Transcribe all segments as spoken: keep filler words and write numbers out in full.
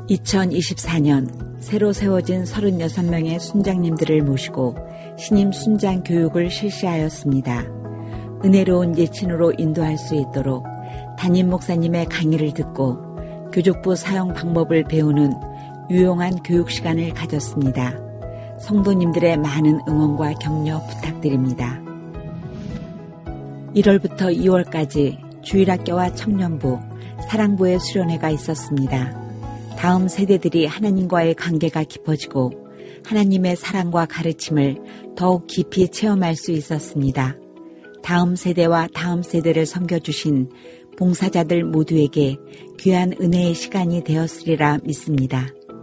이천이십사 년 새로 세워진 서른여섯 명의 순장님들을 모시고 신임 순장 교육을 실시하였습니다. 은혜로운 예친으로 인도할 수 있도록 담임 목사님의 강의를 듣고 교족부 사용 방법을 배우는 유용한 교육 시간을 가졌습니다. 성도님들의 많은 응원과 격려 부탁드립니다. 일월부터 이월까지 주일학교와 청년부, 사랑부의 수련회가 있었습니다. 다음 세대들이 하나님과의 관계가 깊어지고 하나님의 사랑과 가르침을 더욱 깊이 체험할 수 있었습니다. 다음 세대와 다음 세대를 섬겨주신 봉사자들 모두에게 귀한 은혜의 시간이 되었으리라 믿습니다.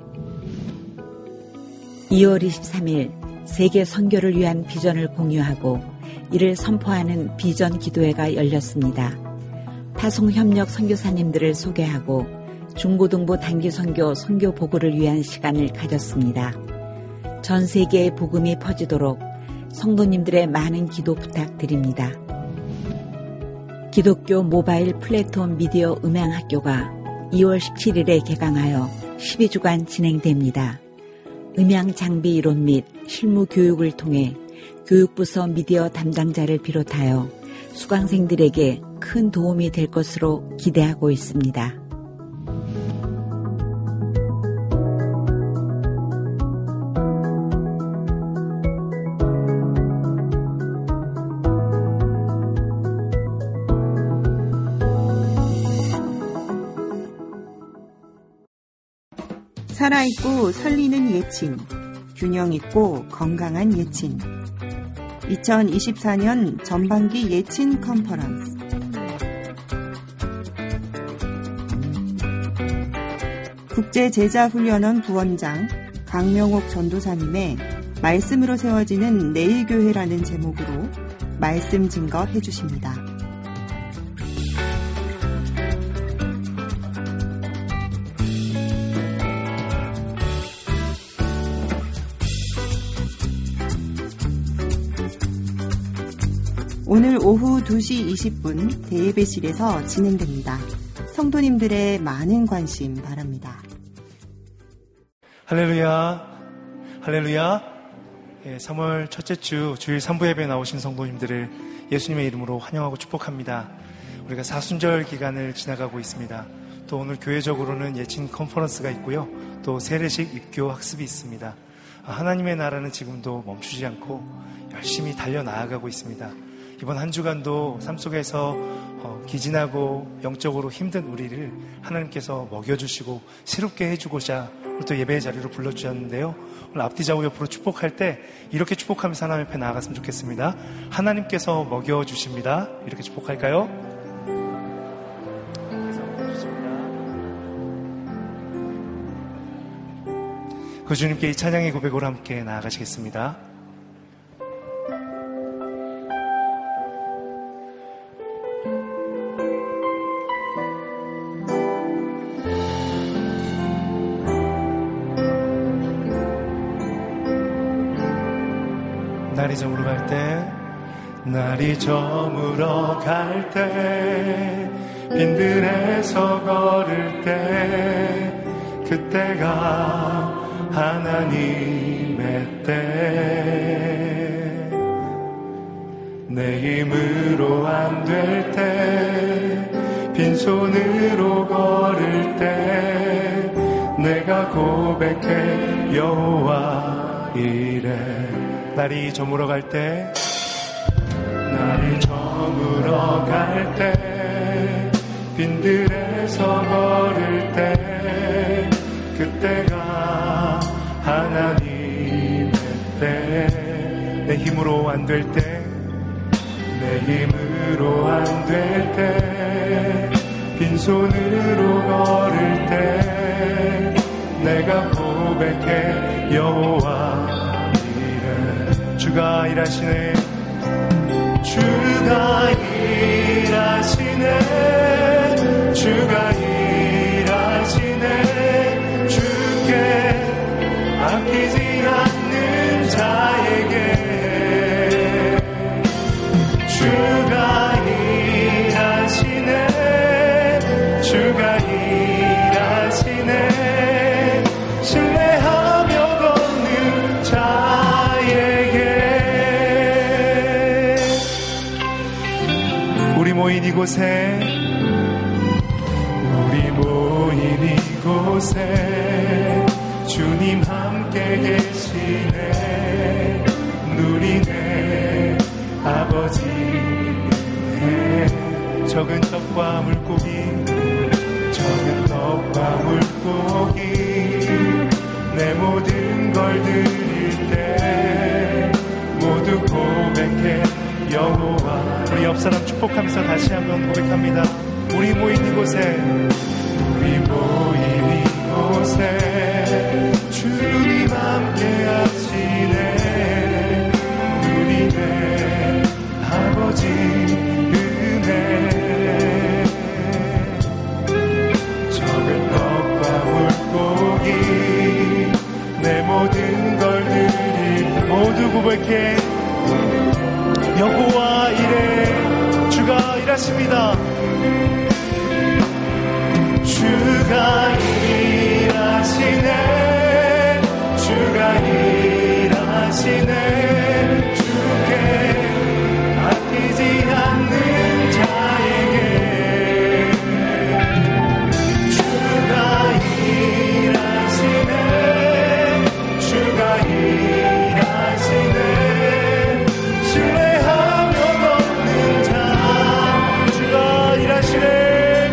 이월 이십삼일 세계 선교를 위한 비전을 공유하고 이를 선포하는 비전 기도회가 열렸습니다. 파송협력 선교사님들을 소개하고 중고등부 단기 선교 선교 보고를 위한 시간을 가졌습니다. 전 세계에 복음이 퍼지도록 성도님들의 많은 기도 부탁드립니다. 기독교 모바일 플랫폼 미디어 음향학교가 이월 십칠일에 개강하여 십이 주간 진행됩니다. 음향 장비 이론 및 실무 교육을 통해 교육부서 미디어 담당자를 비롯하여 수강생들에게 큰 도움이 될 것으로 기대하고 있습니다. 살아있고 설리는 예친, 균형있고 건강한 예친. 이천이십사 년 전반기 예친 컨퍼런스. 국제제자훈련원 부원장 강명옥 전도사님의 말씀으로 세워지는 내일교회라는 제목으로 말씀 증거 해주십니다. 오늘 오후 두 시 이십 분 대예배실에서 진행됩니다. 성도님들의 많은 관심 바랍니다. 할렐루야, 할렐루야. 예, 삼월 첫째 주 주일 삼부 예배에 나오신 성도님들을 예수님의 이름으로 환영하고 축복합니다. 우리가 사순절 기간을 지나가고 있습니다. 또 오늘 교회적으로는 예친 컨퍼런스가 있고요. 또 세례식 입교 학습이 있습니다. 하나님의 나라는 지금도 멈추지 않고 열심히 달려나아가고 있습니다. 이번 한 주간도 삶 속에서 어, 기진하고 영적으로 힘든 우리를 하나님께서 먹여주시고 새롭게 해주고자 오늘 또 예배의 자리로 불러주셨는데요. 오늘 앞뒤 좌우 옆으로 축복할 때 이렇게 축복하면서 하나님 앞에 나아갔으면 좋겠습니다. 하나님께서 먹여주십니다. 이렇게 축복할까요? 그 주님께 이 찬양의 고백으로 함께 나아가시겠습니다. 날이 저물어 갈 때, 날이 저물어 갈 때, 빈들에서 걸을 때, 그때가 하나님의 때. 내 힘으로 안 될 때, 빈손으로 걸을 때, 내가 고백해 여호와 이래. 날이 저물어 갈 때, 날이 저물어 갈 때, 빈들에서 걸을 때, 그때가 하나님의 때. 내 힘으로 안 될 때, 내 힘으로 안 될 때, 빈손으로 걸을 때, 내가 고백해 여호와 주가 일하시네, 주가 일하시네, 주가 일하시네. 주께 아끼지 않는 자에게 주가 일하시네, 주가 일하시네. 이곳에 우리 모인 이곳에 주님 함께 계시네. 누리네 아버지 네. 적은 떡과 물고기 적은 떡과 물고기 내 모든 걸 드릴 때 모두 고백해 여호와. 우리 옆사람 축복하면서 다시 한번 고백합니다. 우리 모인 이곳에 우리 모인 이곳에 주님 함께 하시네. 누리네 아버지 은혜. 적은 떡과 물고기 내 모든 걸 드릴 모두 고백해 여호와 이래. 주가 일하십니다. 주가 일하시네. 주가 일하시네. 주께 아끼지 않는 자에게 주가 일하시네. 주가 일하시네. 신뢰하며 걷는 자 주가 일하시네.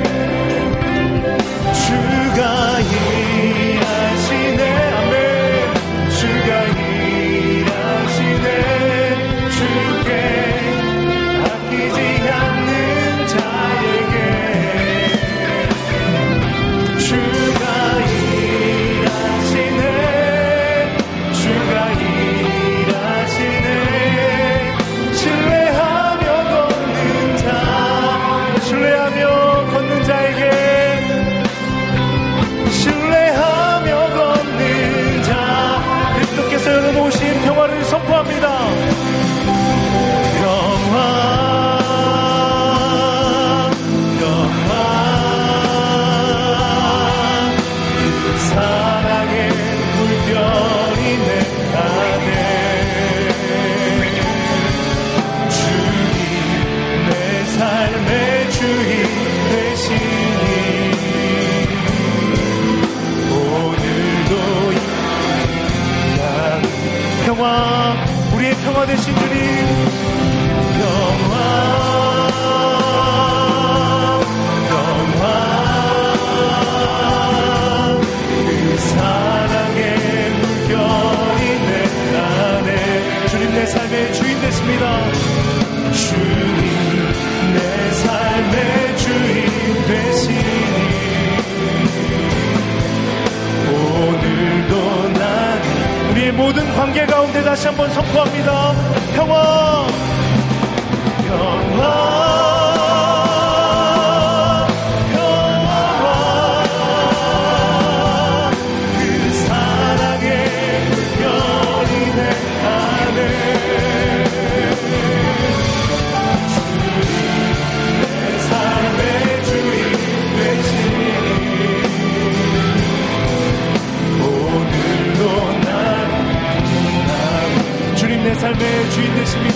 주가 일하시네. 아멘. 주가 일하시네. 주께 아끼지 않는 자에게 주가 일하시네. 주가 일하시네. 신뢰하며 걷는 자 신뢰하며 걷는 자에게 신뢰하며 걷는 자 그리스도께서 열어놓으신 평화를 선포합니다. 평화 평화 사랑의 물결이 내 안에 주님 내 삶의 주인 되시니 오늘도 평화 우리의 평화 되신 주님 평화 평화 그 사랑의 물결이 내 안에 주님 내 삶의 주인 되십니다. 주님 내 삶의 주인 되시니 오늘도 난 우리의 모든 관계 가운데 다시 한번 선포합니다. 평화 평화 평화 그 사랑의 물결이 내 안에 주님 내 삶의 주인 되시니 오늘도 난 주님 내 삶의 주인 되십니다.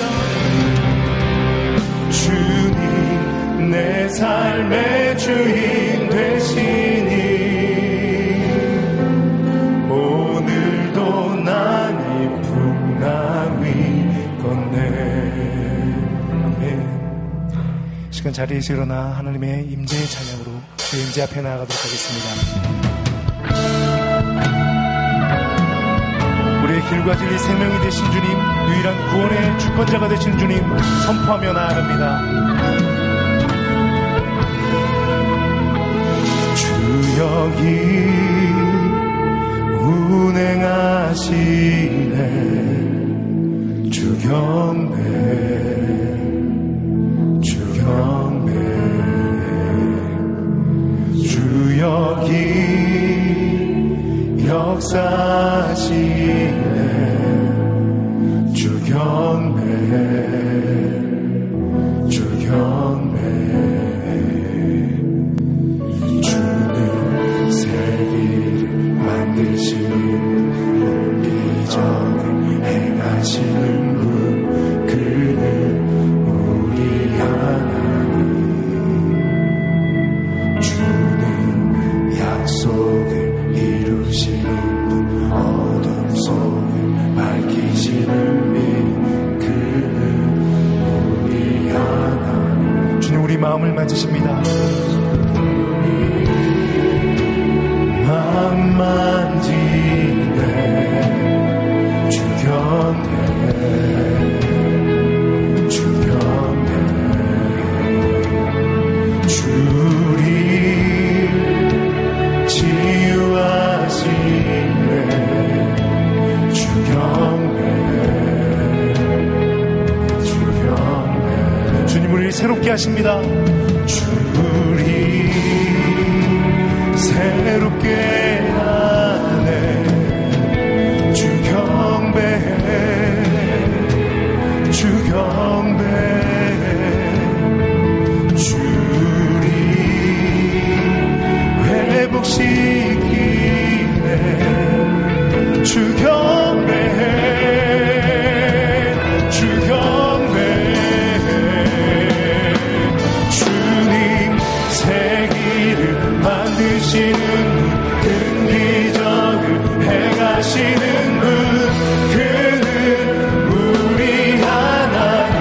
주님 내 삶의 주인 되시니 오늘도 난 이 풍랑 위 걷네. 아멘. 시간 자리에서 일어나 하나님의 임재의 찬양으로 그 임재 앞에 나아가도록 하겠습니다. 우리의 길과 진리 생명이 되신 주님, 유일한 구원의 주권자가 되신 주님 선포하며 나아갑니다. 주 여기 운행하시네. 주 경배 주 경배 주 여기 역사하시네. 주 경배 주 경배 주는 세계를 만드시는 기적을 행하시는 분 그는 우리 하나님 마음을 만지십니다. 마음 만지네 주 곁에 주 곁에 주리 치유하시네 주 곁에 주 곁에 주님 우리를 새롭게 하십니다. 주리 새롭게 하네 주 경배해 주 경배해 주리 회복시키네 주 경배해 주 경배해 주님 새 길을 만드시는 큰 기적을 행하시는 분 그는 우리 하나님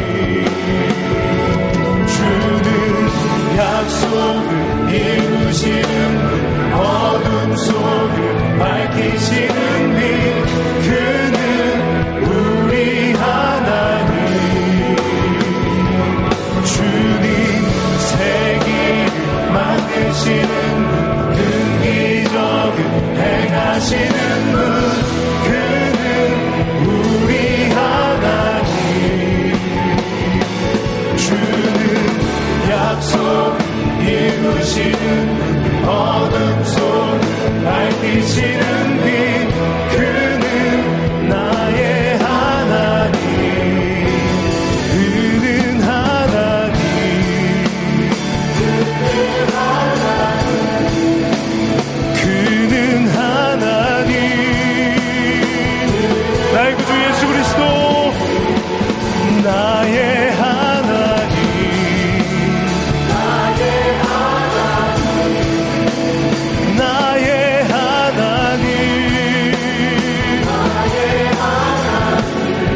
주는 약속을 이루시는 분 어둠 속을 밝히시는 빛 그는 우리 하나님 주님 새 길을 만드시는 큰 기적을 행하시는 분 그는 우리 하나님 주는 약속 이루시는 분 어둠 속을 밝히시는 빛 그는 나의 하나님 그는 하나님 그는 하나님 나의 구주 예수 그리스도 나의 하나님 나의 하나님 나의 하나님 나의 하나님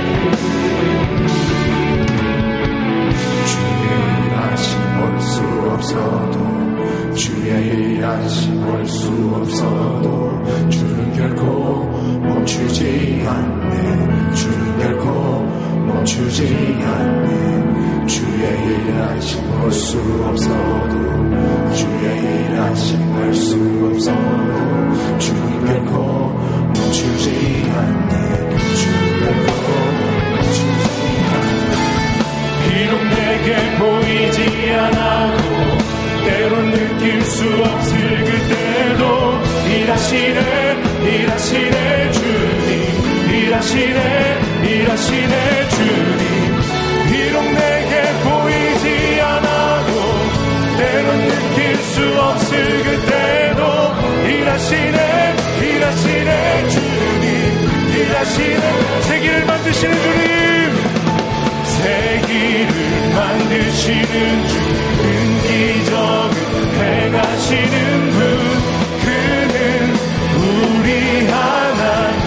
주의 일하심 볼 수 없어도 주의 일하심 볼 수 없어도 주는 결코 멈추지 않네 주는 결코 멈추지 않네 주의 일하심 볼 수 없어도 주의 일하심 볼 수 없어도 주는 결코 멈추지 않네 주는 결코 멈추지 않네 비록 내게 보이지 않아도 때론 느낄 수 없을 그때도 일하시네 일하시네 주님 일하시네 일하시네 주님 비록 내게 보이지 않아도 때론 느낄 수 없을 그때도 일하시네 일하시네 주님 일하시네 새 길을 만드시는 주님 새 길을 만드시는 주 큰 기적을 행하시는 분 그는 우리 하나님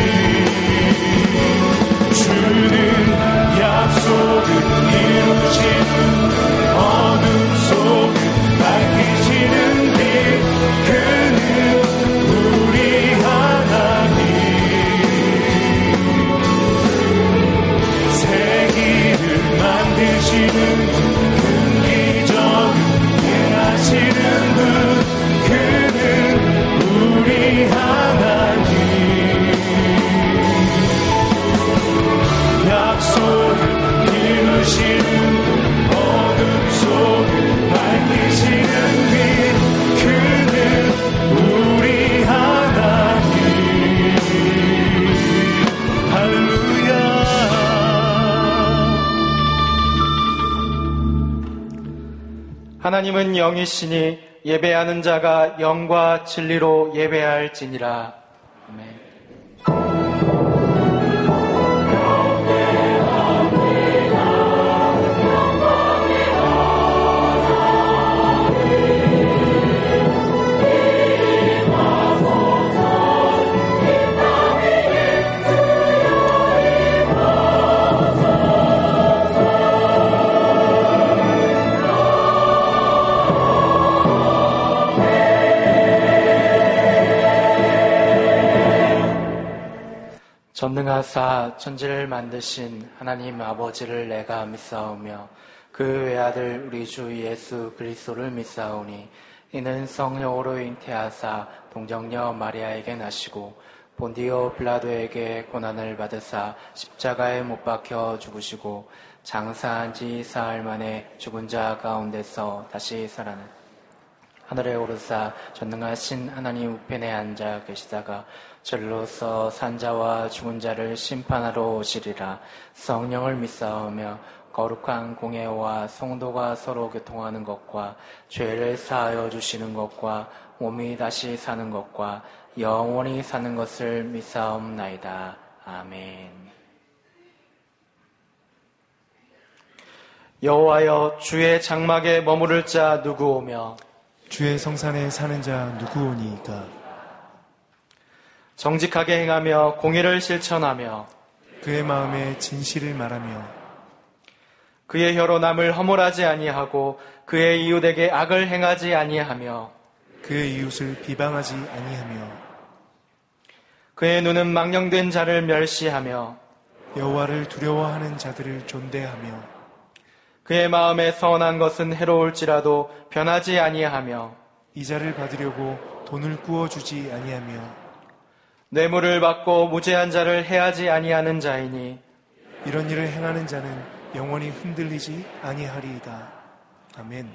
주는 약속을 이루시는 어둠 속을 밝히시는 빛 그는 우리 하나님 새 길을 만드시는 큰 기적을 행하시는 분 그는 우리 하나님 약속을 이루시는 어둠 속을 밝히시는 빛 그는 우리 하나님 할렐루야 하나님은 영이시니 예배하는 자가 영과 진리로 예배할지니라. 아멘. 전능하사 천지를 만드신 하나님 아버지를 내가 믿사오며 그 외아들 우리 주 예수 그리스도를 믿사오니 이는 성령으로 잉태하사 동정녀 마리아에게 나시고 본디오 빌라도에게 고난을 받으사 십자가에 못 박혀 죽으시고 장사한 지 사흘 만에 죽은 자 가운데서 다시 살아나 하늘에 오르사 전능하신 하나님 우편에 앉아 계시다가 절로서 산자와 죽은 자를 심판하러 오시리라. 성령을 믿사오며 거룩한 공예와 성도가 서로 교통하는 것과 죄를 사하여 주시는 것과 몸이 다시 사는 것과 영원히 사는 것을 믿사옵나이다. 아멘. 여호와여, 주의 장막에 머무를 자 누구 오며 주의 성산에 사는 자 누구 오니이까. 정직하게 행하며 공의를 실천하며 그의 마음에 진실을 말하며 그의 혀로 남을 허물하지 아니하고 그의 이웃에게 악을 행하지 아니하며 그의 이웃을 비방하지 아니하며 그의 눈은 망령된 자를 멸시하며 여호와를 두려워하는 자들을 존대하며 그의 마음에 선한 것은 해로울지라도 변하지 아니하며 이자를 받으려고 돈을 꾸어주지 아니하며 뇌물을 받고 무죄한 자를 해하지 아니하는 자이니 이런 일을 행하는 자는 영원히 흔들리지 아니하리이다. 아멘.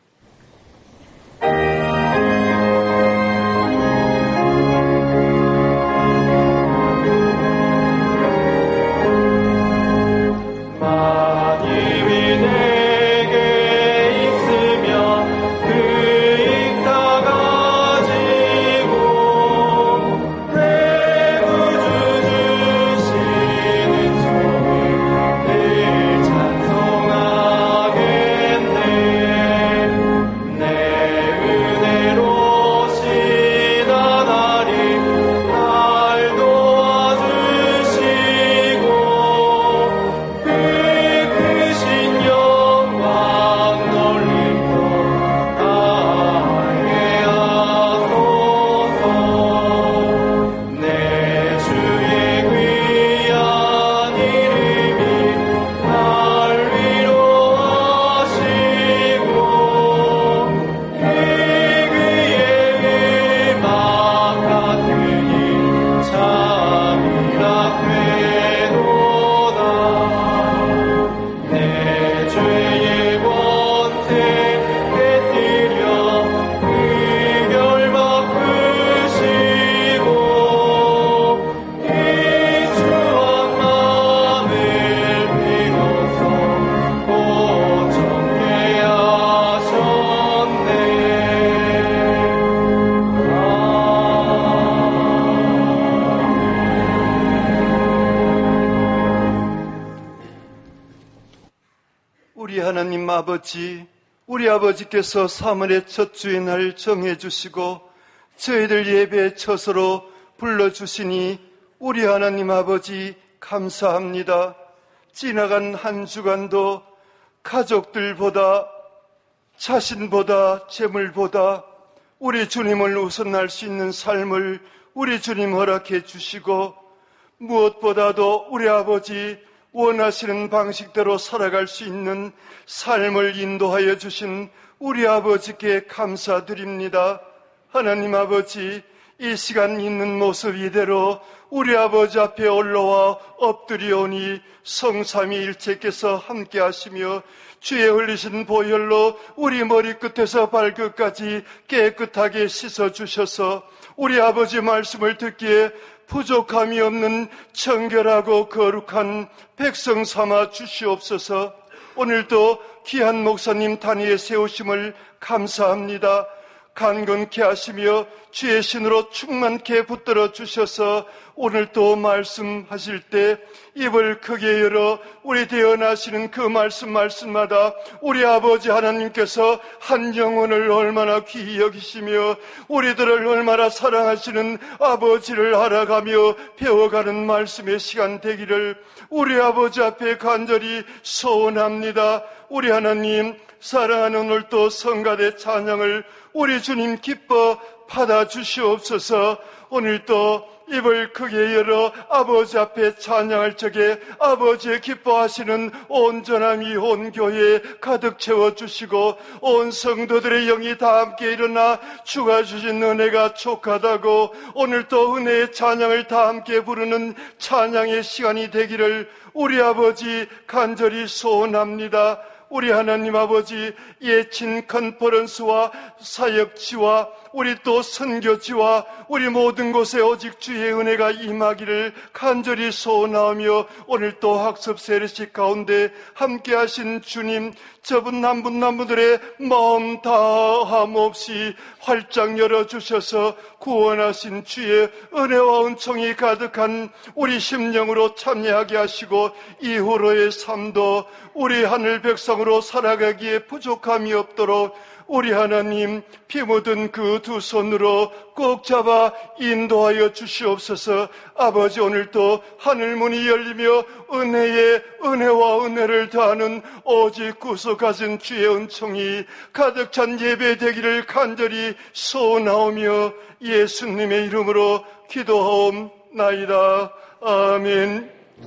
아버지, 우리 아버지께서 삼월의 첫 주의 날 정해주시고 저희들 예배 처소로 불러주시니 우리 하나님 아버지 감사합니다. 지나간 한 주간도 가족들보다 자신보다 재물보다 우리 주님을 우선할 수 있는 삶을 우리 주님 허락해 주시고 무엇보다도 우리 아버지 원하시는 방식대로 살아갈 수 있는 삶을 인도하여 주신 우리 아버지께 감사드립니다. 하나님 아버지, 이 시간 있는 모습 이대로 우리 아버지 앞에 올라와 엎드리오니 성삼위일체께서 함께 하시며 주의 흘리신 보혈로 우리 머리끝에서 발끝까지 깨끗하게 씻어주셔서 우리 아버지 말씀을 듣기에 부족함이 없는 청결하고 거룩한 백성 삼아 주시옵소서. 오늘도 귀한 목사님 단위에 세우심을 감사합니다. 강건케 하시며 주의 신으로 충만케 붙들어 주셔서 오늘도 말씀하실 때 입을 크게 열어 우리 대언하시는 그 말씀 말씀마다 우리 아버지 하나님께서 한 영혼을 얼마나 귀히 여기시며 우리들을 얼마나 사랑하시는 아버지를 알아가며 배워가는 말씀의 시간 되기를 우리 아버지 앞에 간절히 소원합니다. 우리 하나님, 사랑하는 오늘도 성가대 찬양을 우리 주님 기뻐 받아 주시옵소서. 오늘도 입을 크게 열어 아버지 앞에 찬양할 적에 아버지의 기뻐하시는 온전함이 온 교회에 가득 채워주시고 온 성도들의 영이 다 함께 일어나 주가 주신 은혜가 촉하다고 오늘도 은혜의 찬양을 다 함께 부르는 찬양의 시간이 되기를 우리 아버지 간절히 소원합니다. 우리 하나님 아버지, 예친 컨퍼런스와 사역지와 우리 또 선교지와 우리 모든 곳에 오직 주의 은혜가 임하기를 간절히 소원하며 오늘 또 학습 세례식 가운데 함께 하신 주님, 저분 한 분 한 분들의 마음 다함 없이 활짝 열어주셔서 구원하신 주의 은혜와 은총이 가득한 우리 심령으로 참여하게 하시고 이후로의 삶도 우리 하늘 백성으로 살아가기에 부족함이 없도록 우리 하나님 피 묻은 그 두 손으로 꼭 잡아 인도하여 주시옵소서. 아버지, 오늘도 하늘문이 열리며 은혜에 은혜와 은혜를 더하는 오직 구속하신 주의 은총이 가득 찬 예배 되기를 간절히 소원하오며 예수님의 이름으로 기도하옵나이다. 아멘.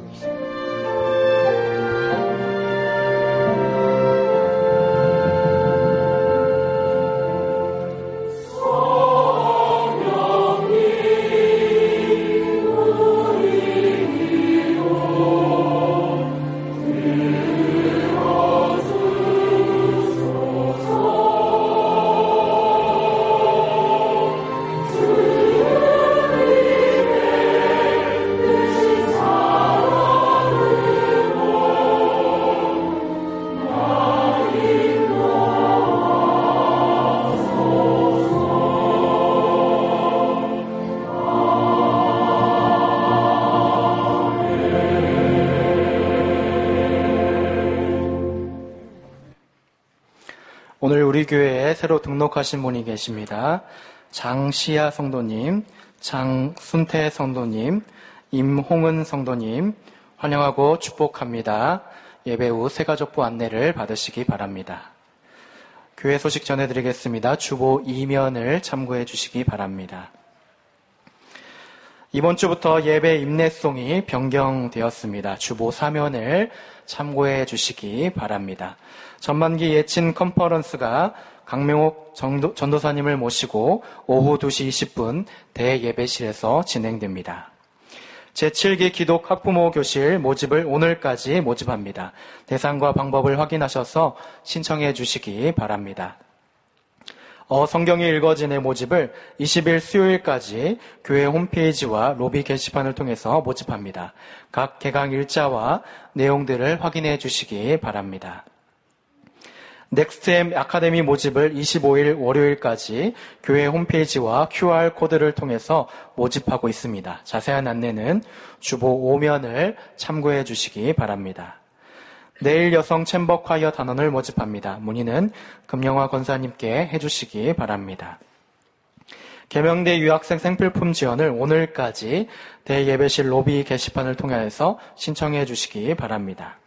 오늘 우리 교회에 새로 등록하신 분이 계십니다. 장시아 성도님, 장순태 성도님, 임홍은 성도님 환영하고 축복합니다. 예배 후 새가족부 안내를 받으시기 바랍니다. 교회 소식 전해드리겠습니다. 주보 이면을 참고해 주시기 바랍니다. 이번 주부터 예배 임내송이 변경되었습니다. 주보 사면을 참고해 주시기 바랍니다. 전반기 예친 컨퍼런스가 강명옥 전도, 전도사님을 모시고 오후 두 시 이십 분 대예배실에서 진행됩니다. 제칠 기 기독 학부모 교실 모집을 오늘까지 모집합니다. 대상과 방법을 확인하셔서 신청해 주시기 바랍니다. 어, 성경이 읽어진의 모집을 이십 일 수요일까지 교회 홈페이지와 로비 게시판을 통해서 모집합니다. 각 개강 일자와 내용들을 확인해 주시기 바랍니다. 넥스트엠 아카데미 모집을 이십오 일 월요일까지 교회 홈페이지와 큐알 코드를 통해서 모집하고 있습니다. 자세한 안내는 주보 오 면을 참고해 주시기 바랍니다. 내일 여성 챔버 콰이어 단원을 모집합니다. 문의는 금영화 권사님께 해주시기 바랍니다. 계명대 유학생 생필품 지원을 오늘까지 대예배실 로비 게시판을 통해서 신청해 주시기 바랍니다.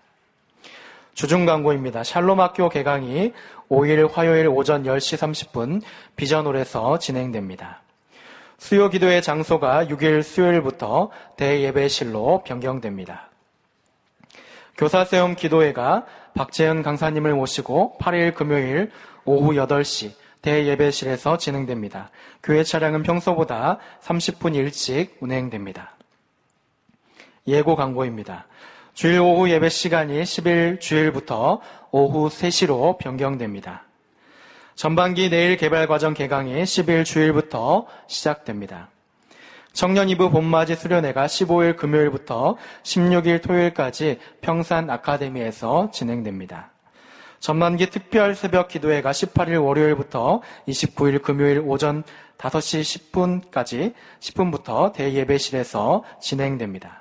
주중 광고입니다. 샬롬학교 개강이 오 일 화요일 오전 열 시 삼십 분 비전홀에서 진행됩니다. 수요 기도의 장소가 육 일 수요일부터 대예배실로 변경됩니다. 교사세움 기도회가 박재현 강사님을 모시고 팔 일 금요일 오후 여덟 시 대예배실에서 진행됩니다. 교회 차량은 평소보다 삼십 분 일찍 운행됩니다. 예고 광고입니다. 주일 오후 예배 시간이 십 일 주일부터 오후 세 시로 변경됩니다. 전반기 내일 개발과정 개강이 십 일 주일부터 시작됩니다. 청년 이 부 봄맞이 수련회가 십오 일 금요일부터 십육 일 토요일까지 평산 아카데미에서 진행됩니다. 전반기 특별 새벽 기도회가 십팔 일 월요일부터 이십구 일 금요일 오전 다섯 시 십 분까지 십 분부터 대예배실에서 진행됩니다.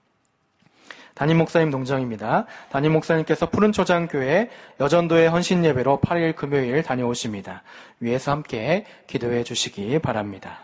담임 목사님 농정입니다. 담임 목사님께서 푸른초장교회 여전도의 헌신예배로 팔 일 금요일 다녀오십니다. 위에서 함께 기도해 주시기 바랍니다.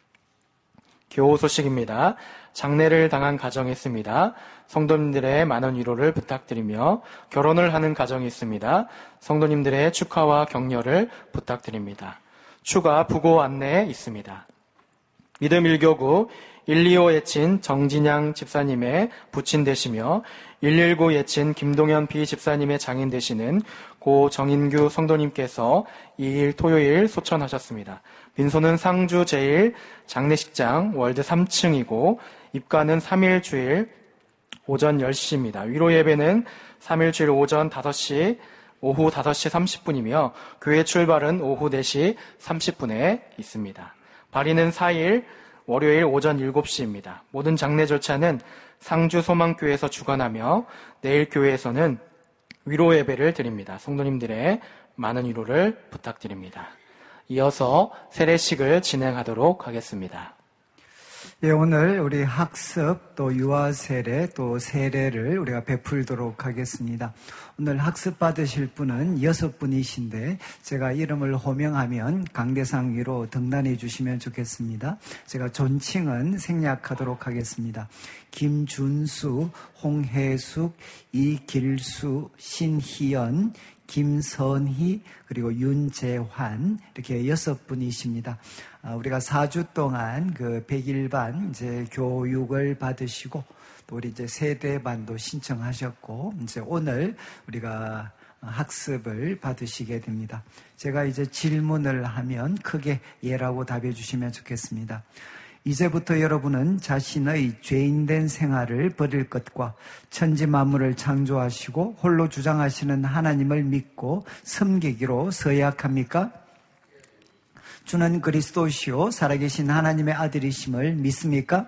교우 소식입니다. 장례를 당한 가정이 있습니다. 성도님들의 많은 위로를 부탁드리며 결혼을 하는 가정이 있습니다. 성도님들의 축하와 격려를 부탁드립니다. 추가 부고 안내에 있습니다. 믿음 일교구 일이오 예친 정진양 집사님의 부친 되시며 일일구 예친 김동현 비 집사님의 장인 되시는 고 정인규 성도님께서 이일 토요일 소천하셨습니다. 민소는 상주 제일 장례식장 월드 삼 층이고 입가는 삼 일 주일 오전 열 시입니다. 위로 예배는 삼 일 주일 오전 다섯 시, 오후 다섯 시 삼십 분이며 교회 출발은 오후 네 시 삼십 분에 있습니다. 발인은 사 일 월요일 오전 일곱 시입니다. 모든 장례 절차는 상주 소망교회에서 주관하며 내일 교회에서는 위로 예배를 드립니다. 성도님들의 많은 위로를 부탁드립니다. 이어서 세례식을 진행하도록 하겠습니다. 예, 오늘 우리 학습 또 유아 세례 또 세례를 우리가 베풀도록 하겠습니다. 오늘 학습 받으실 분은 여섯 분이신데 제가 이름을 호명하면 강대상 위로 등단해 주시면 좋겠습니다. 제가 존칭은 생략하도록 하겠습니다. 김준수, 홍혜숙, 이길수, 신희연, 김선희, 그리고 윤재환, 이렇게 여섯 분이십니다. 우리가 사 주 동안 그 백일반 이제 교육을 받으시고, 또 우리 이제 세대반도 신청하셨고, 이제 오늘 우리가 학습을 받으시게 됩니다. 제가 이제 질문을 하면 크게 예라고 답해 주시면 좋겠습니다. 이제부터 여러분은 자신의 죄인된 생활을 버릴 것과 천지 만물을 창조하시고 홀로 주장하시는 하나님을 믿고 섬기기로 서약합니까? 주는 그리스도시요 살아계신 하나님의 아들이심을 믿습니까?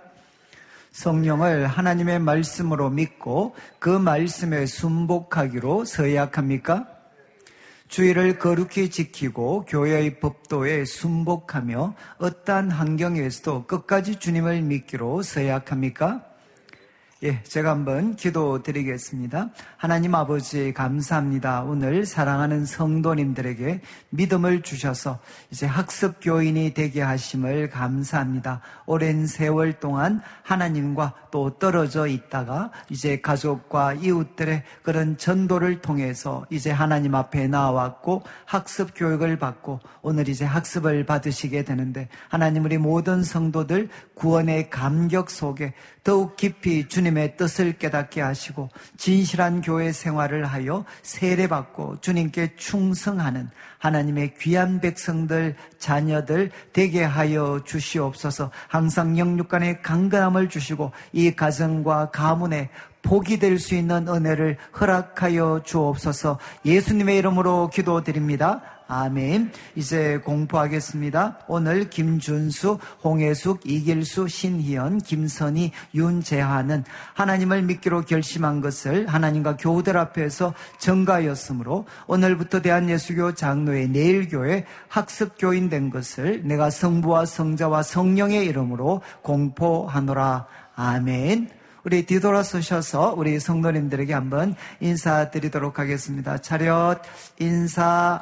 성령을 하나님의 말씀으로 믿고 그 말씀에 순복하기로 서약합니까? 주의를 거룩히 지키고 교회의 법도에 순복하며 어떠한 환경에서도 끝까지 주님을 믿기로 서약합니까? 예, 제가 한번 기도드리겠습니다. 하나님 아버지 감사합니다. 오늘 사랑하는 성도님들에게 믿음을 주셔서 이제 학습 교인이 되게 하심을 감사합니다. 오랜 세월 동안 하나님과 또 떨어져 있다가 이제 가족과 이웃들의 그런 전도를 통해서 이제 하나님 앞에 나왔고 학습 교육을 받고 오늘 이제 학습을 받으시게 되는데, 하나님 우리 모든 성도들 구원의 감격 속에 더욱 깊이 주님의 뜻을 깨닫게 하시고 진실한 교회 생활을 하여 세례받고 주님께 충성하는 하나님의 귀한 백성들, 자녀들 되게 하여 주시옵소서. 항상 영육간의 강건함을 주시고 이 가정과 가문에 복이 될 수 있는 은혜를 허락하여 주옵소서. 예수님의 이름으로 기도드립니다. 아멘. 이제 공부하겠습니다. 오늘 김준수, 홍혜숙, 이길수, 신희연, 김선희, 윤재하는 하나님을 믿기로 결심한 것을 하나님과 교우들 앞에서 전가하였으므로 오늘부터 대한예수교 장로회 내일교회 학습교인 된 것을 내가 성부와 성자와 성령의 이름으로 공포하노라. 아멘. 우리 뒤돌아서셔서 우리 성도님들에게 한번 인사드리도록 하겠습니다. 차렷 인사.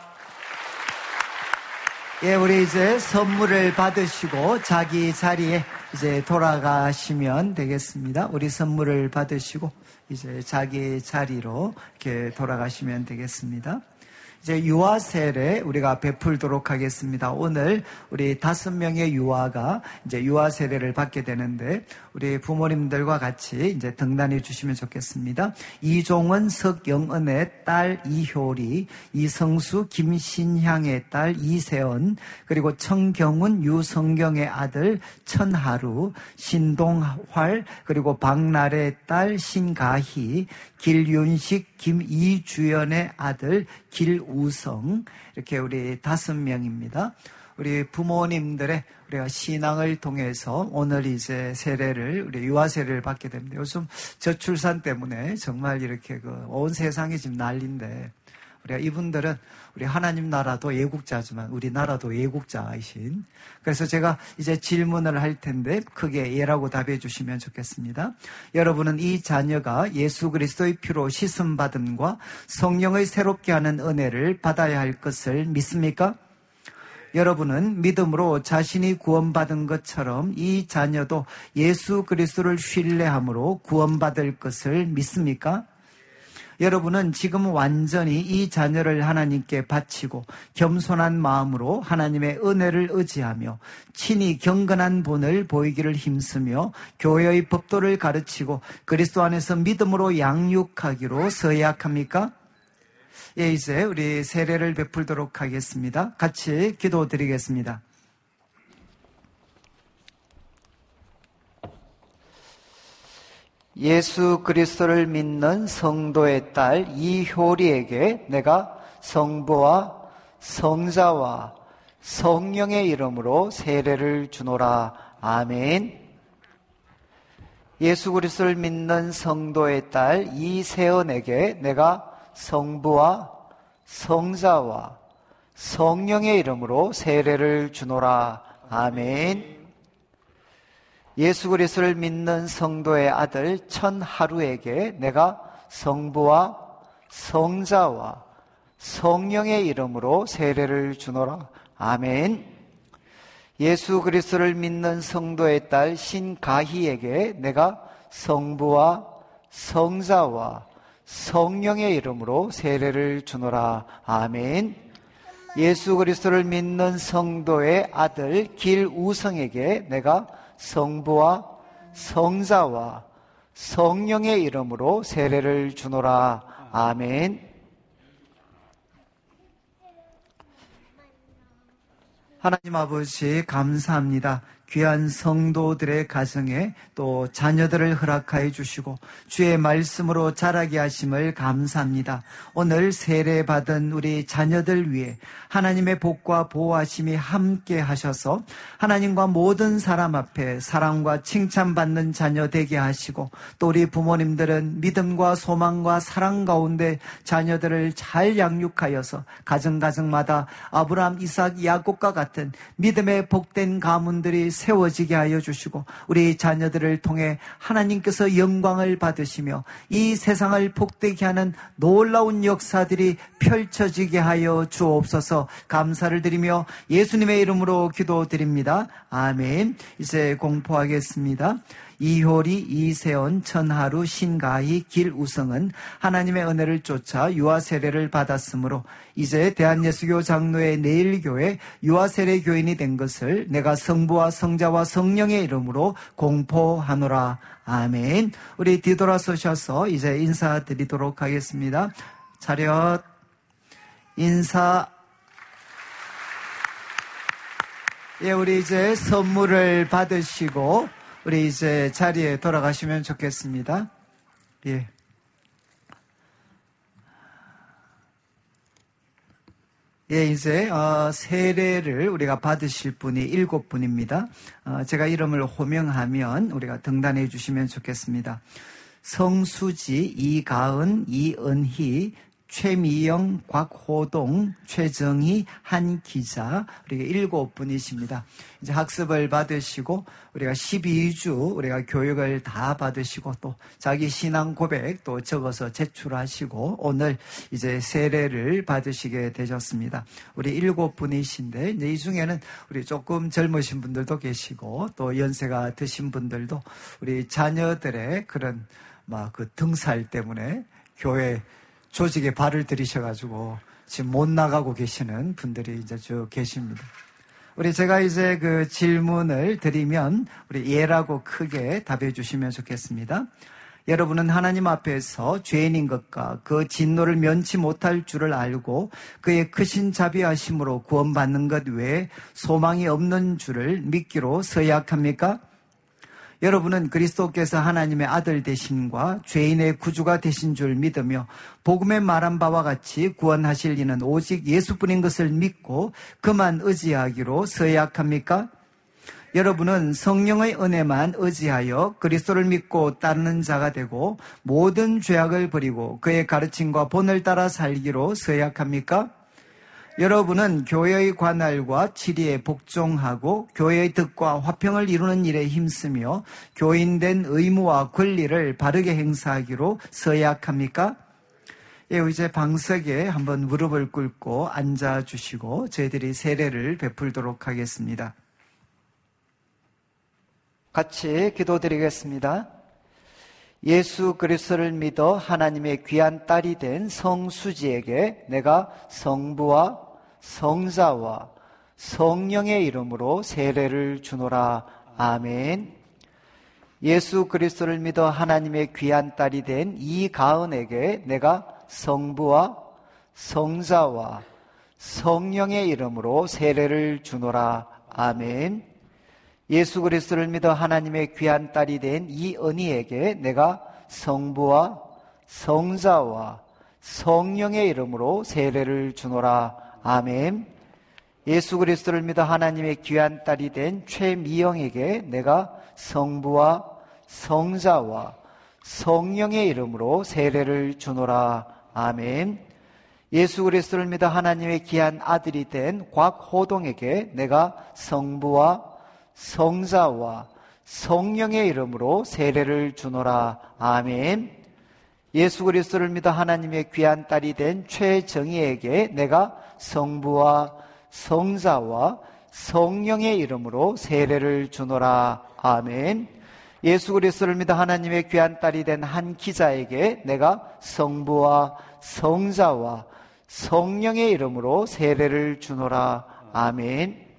예, 우리 이제 선물을 받으시고 자기 자리에 이제 돌아가시면 되겠습니다. 우리 선물을 받으시고 이제 자기 자리로 이렇게 돌아가시면 되겠습니다. 이제 유아 세례 우리가 베풀도록 하겠습니다. 오늘 우리 다섯 명의 유아가 이제 유아 세례를 받게 되는데 우리 부모님들과 같이 이제 등단해 주시면 좋겠습니다. 이종은 석영은의 딸 이효리, 이성수 김신향의 딸 이세언, 그리고 청경훈 유성경의 아들 천하루, 신동활, 그리고 박날의 딸 신가희, 길윤식 김이주연의 아들 길우성, 이렇게 우리 다섯 명입니다. 우리 부모님들의 우리가 신앙을 통해서 오늘 이제 세례를, 우리 유아 세례를 받게 됩니다. 요즘 저출산 때문에 정말 이렇게 그 온 세상이 지금 난리인데, 우리가 이분들은 우리 하나님 나라도 애국자지만 우리나라도 애국자이신, 그래서 제가 이제 질문을 할 텐데 크게 예라고 답해 주시면 좋겠습니다. 여러분은 이 자녀가 예수 그리스도의 피로 씻음받음과 성령의 새롭게 하는 은혜를 받아야 할 것을 믿습니까? 여러분은 믿음으로 자신이 구원받은 것처럼 이 자녀도 예수 그리스도를 신뢰함으로 구원받을 것을 믿습니까? 여러분은 지금 완전히 이 자녀를 하나님께 바치고 겸손한 마음으로 하나님의 은혜를 의지하며 친히 경건한 본을 보이기를 힘쓰며 교회의 법도를 가르치고 그리스도 안에서 믿음으로 양육하기로 서약합니까? 예, 이제 우리 세례를 베풀도록 하겠습니다. 같이 기도드리겠습니다. 예수 그리스도를 믿는 성도의 딸 이효리에게 내가 성부와 성자와 성령의 이름으로 세례를 주노라. 아멘. 예수 그리스도를 믿는 성도의 딸 이세연에게 내가 성부와 성자와 성령의 이름으로 세례를 주노라. 아멘. 예수 그리스도를 믿는 성도의 아들 천하루에게 내가 성부와 성자와 성령의 이름으로 세례를 주노라. 아멘. 예수 그리스도를 믿는 성도의 딸 신가희에게 내가 성부와 성자와 성령의 이름으로 세례를 주노라. 아멘. 예수 그리스도를 믿는 성도의 아들 길우성에게 내가 성부와 성자와 성령의 이름으로 세례를 주노라. 아멘. 하나님 아버지 감사합니다. 귀한 성도들의 가정에 또 자녀들을 허락하여 주시고 주의 말씀으로 자라게 하심을 감사합니다. 오늘 세례받은 우리 자녀들 위해 하나님의 복과 보호하심이 함께 하셔서 하나님과 모든 사람 앞에 사랑과 칭찬받는 자녀 되게 하시고 또 우리 부모님들은 믿음과 소망과 사랑 가운데 자녀들을 잘 양육하여서 가정가정마다 아브라함, 이삭, 야곱과 같은 믿음의 복된 가문들이 세워지게 하여 주시고 우리 자녀들을 통해 하나님께서 영광을 받으시며 이 세상을 복되게 하는 놀라운 역사들이 펼쳐지게 하여 주옵소서. 감사를 드리며 예수님의 이름으로 기도드립니다. 아멘. 이제 공포하겠습니다. 이효리, 이세연, 천하루, 신가희, 길우성은 하나님의 은혜를 쫓아 유아세례를 받았으므로 이제 대한예수교 장로의 내일교회 유아세례 교인이 된 것을 내가 성부와 성자와 성령의 이름으로 공포하노라. 아멘. 우리 뒤돌아서셔서 이제 인사드리도록 하겠습니다. 차렷, 인사. 예, 우리 이제 선물을 받으시고 우리 이제 자리에 돌아가시면 좋겠습니다. 예. 예, 이제 어, 세례를 우리가 받으실 분이 일곱 분입니다. 어, 제가 이름을 호명하면 우리가 등단해 주시면 좋겠습니다. 성수지, 이가은, 이은희, 최미영, 곽호동, 최정희, 한기자, 우리가 일곱 분이십니다. 이제 학습을 받으시고 우리가 십이 주 우리가 교육을 다 받으시고 또 자기 신앙 고백 또 적어서 제출하시고 오늘 이제 세례를 받으시게 되셨습니다. 우리 일곱 분이신데 이제 이 중에는 우리 조금 젊으신 분들도 계시고 또 연세가 드신 분들도 우리 자녀들의 그런 막 그 등살 때문에 교회 조직에 발을 들이셔가지고 지금 못 나가고 계시는 분들이 이제 쭉 계십니다. 우리 제가 이제 그 질문을 드리면 우리 예라고 크게 답해 주시면 좋겠습니다. 여러분은 하나님 앞에서 죄인인 것과 그 진노를 면치 못할 줄을 알고 그의 크신 자비하심으로 구원받는 것 외에 소망이 없는 줄을 믿기로 서약합니까? 여러분은 그리스도께서 하나님의 아들 되심과 죄인의 구주가 되신 줄 믿으며 복음에 말한 바와 같이 구원하실 이는 오직 예수뿐인 것을 믿고 그만 의지하기로 서약합니까? 여러분은 성령의 은혜만 의지하여 그리스도를 믿고 따르는 자가 되고 모든 죄악을 버리고 그의 가르침과 본을 따라 살기로 서약합니까? 여러분은 교회의 관할과 지리에 복종하고 교회의 덕과 화평을 이루는 일에 힘쓰며 교인된 의무와 권리를 바르게 행사하기로 서약합니까? 예, 이제 방석에 한번 무릎을 꿇고 앉아주시고 저희들이 세례를 베풀도록 하겠습니다. 같이 기도드리겠습니다. 예수 그리스도를 믿어 하나님의 귀한 딸이 된 성수지에게 내가 성부와 성자와 성령의 이름으로 세례를 주노라. 아멘. 예수 그리스도를 믿어 하나님의 귀한 딸이 된 이가은에게 내가 성부와 성자와 성령의 이름으로 세례를 주노라. 아멘. 예수 그리스도를 믿어 하나님의 귀한 딸이 된 이은희에게 내가 성부와 성자와 성령의 이름으로 세례를 주노라. 아멘. 예수 그리스도를 믿어 하나님의 귀한 딸이 된 최미영에게 내가 성부와 성자와 성령의 이름으로 세례를 주노라. 아멘. 예수 그리스도를 믿어 하나님의 귀한 아들이 된 곽호동에게 내가 성부와 성자와 성령의 이름으로 세례를 주노라. 아멘. 예수 그리스도를 믿어 하나님의 귀한 딸이 된 최정희에게 내가 성부와 성자와 성령의 이름으로 세례를 주노라. 아멘. 예수 그리스도를 믿어 하나님의 귀한 딸이 된 한기자에게 내가 성부와 성자와 성령의 이름으로 세례를 주노라. 아멘.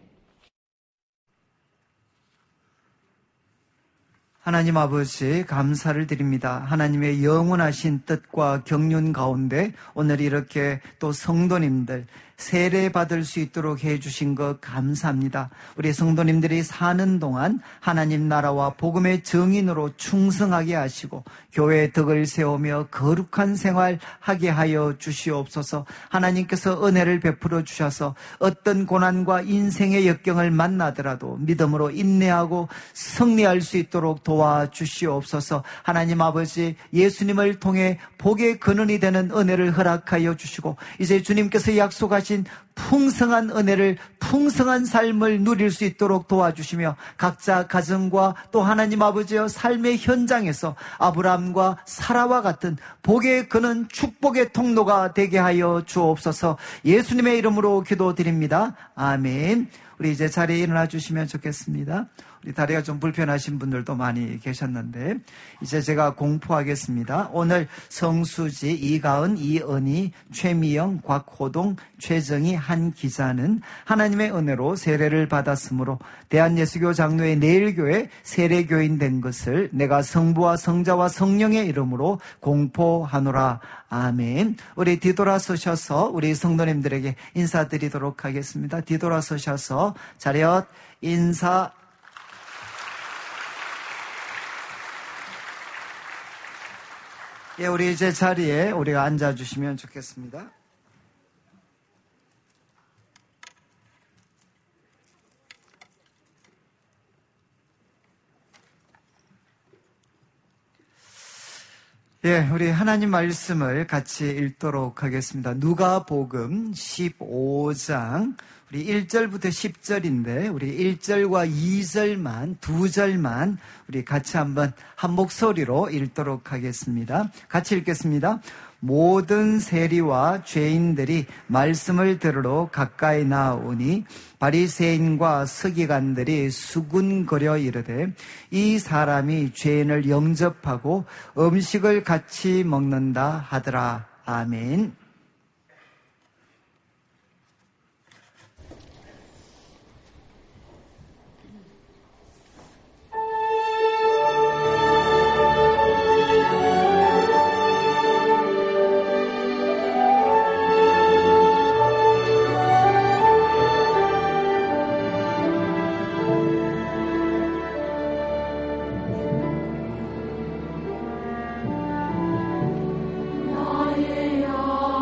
하나님 아버지 감사를 드립니다. 하나님의 영원하신 뜻과 경륜 가운데 오늘 이렇게 또 성도님들 세례 받을 수 있도록 해주신 것 감사합니다. 우리 성도님들이 사는 동안 하나님 나라와 복음의 증인으로 충성하게 하시고 교회의 덕을 세우며 거룩한 생활 하게 하여 주시옵소서. 하나님께서 은혜를 베풀어 주셔서 어떤 고난과 인생의 역경을 만나더라도 믿음으로 인내하고 승리할 수 있도록 도와주시옵소서. 하나님 아버지 예수님을 통해 복의 근원이 되는 은혜를 허락하여 주시고 이제 주님께서 약속하신 풍성한 은혜를 풍성한 삶을 누릴 수 있도록 도와주시며 각자 가정과 또 하나님 아버지의 삶의 현장에서 아브라함과 사라와 같은 복의 근원 축복의 통로가 되게 하여 주옵소서. 예수님의 이름으로 기도드립니다. 아멘. 우리 이제 자리에 일어나 주시면 좋겠습니다. 우리 다리가 좀 불편하신 분들도 많이 계셨는데 이제 제가 공포하겠습니다. 오늘 성수지, 이가은, 이은희, 최미영, 곽호동, 최정희, 한기자는 하나님의 은혜로 세례를 받았으므로 대한예수교 장로회 내일교회 세례교인 된 것을 내가 성부와 성자와 성령의 이름으로 공포하노라. 아멘. 우리 뒤돌아서셔서 우리 성도님들에게 인사드리도록 하겠습니다. 뒤돌아서셔서 자렷 인사. 예, 우리 이제 자리에 우리가 앉아주시면 좋겠습니다. 예, 우리 하나님 말씀을 같이 읽도록 하겠습니다. 누가복음 십오 장 우리 일 절부터 십 절인데 우리 일 절과 이 절만 두 절만 우리 같이 한번 한 목소리로 읽도록 하겠습니다. 같이 읽겠습니다. 모든 세리와 죄인들이 말씀을 들으러 가까이 나오니 바리새인과 서기관들이 수군거려 이르되 이 사람이 죄인을 영접하고 음식을 같이 먹는다 하더라. 아멘. 나의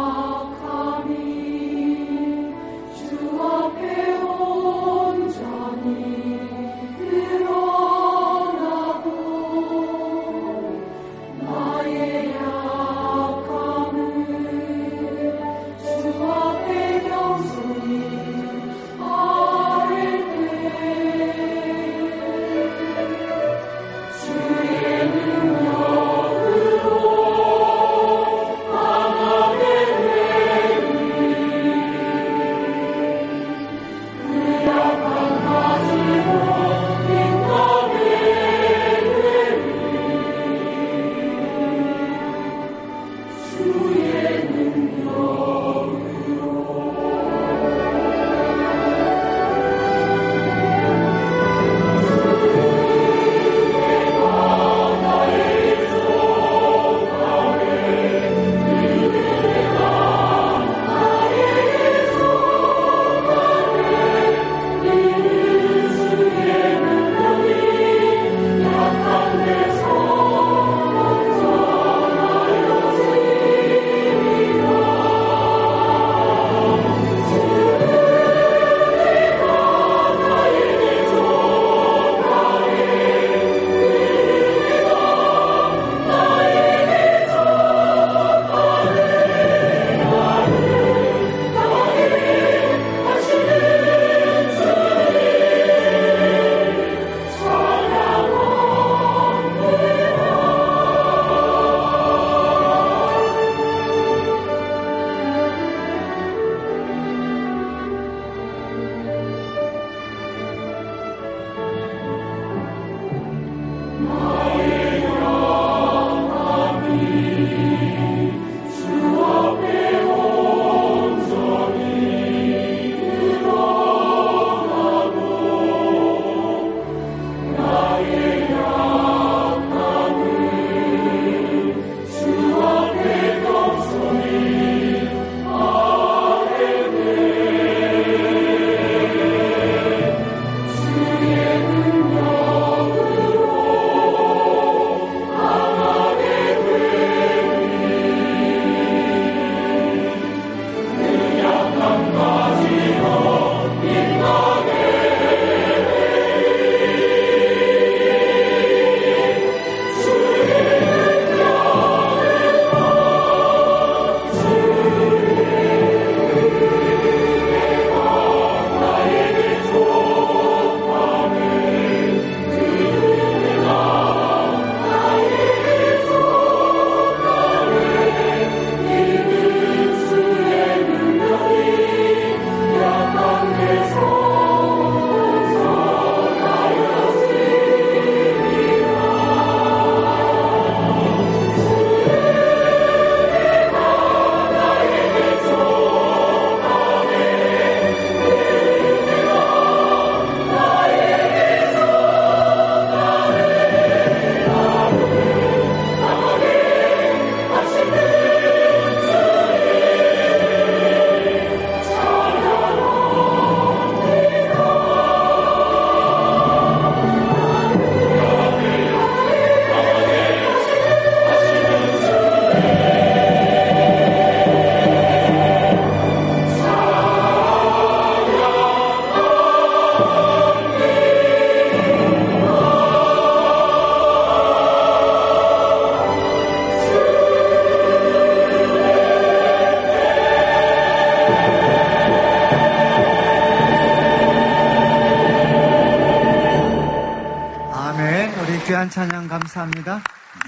귀한 찬양 감사합니다.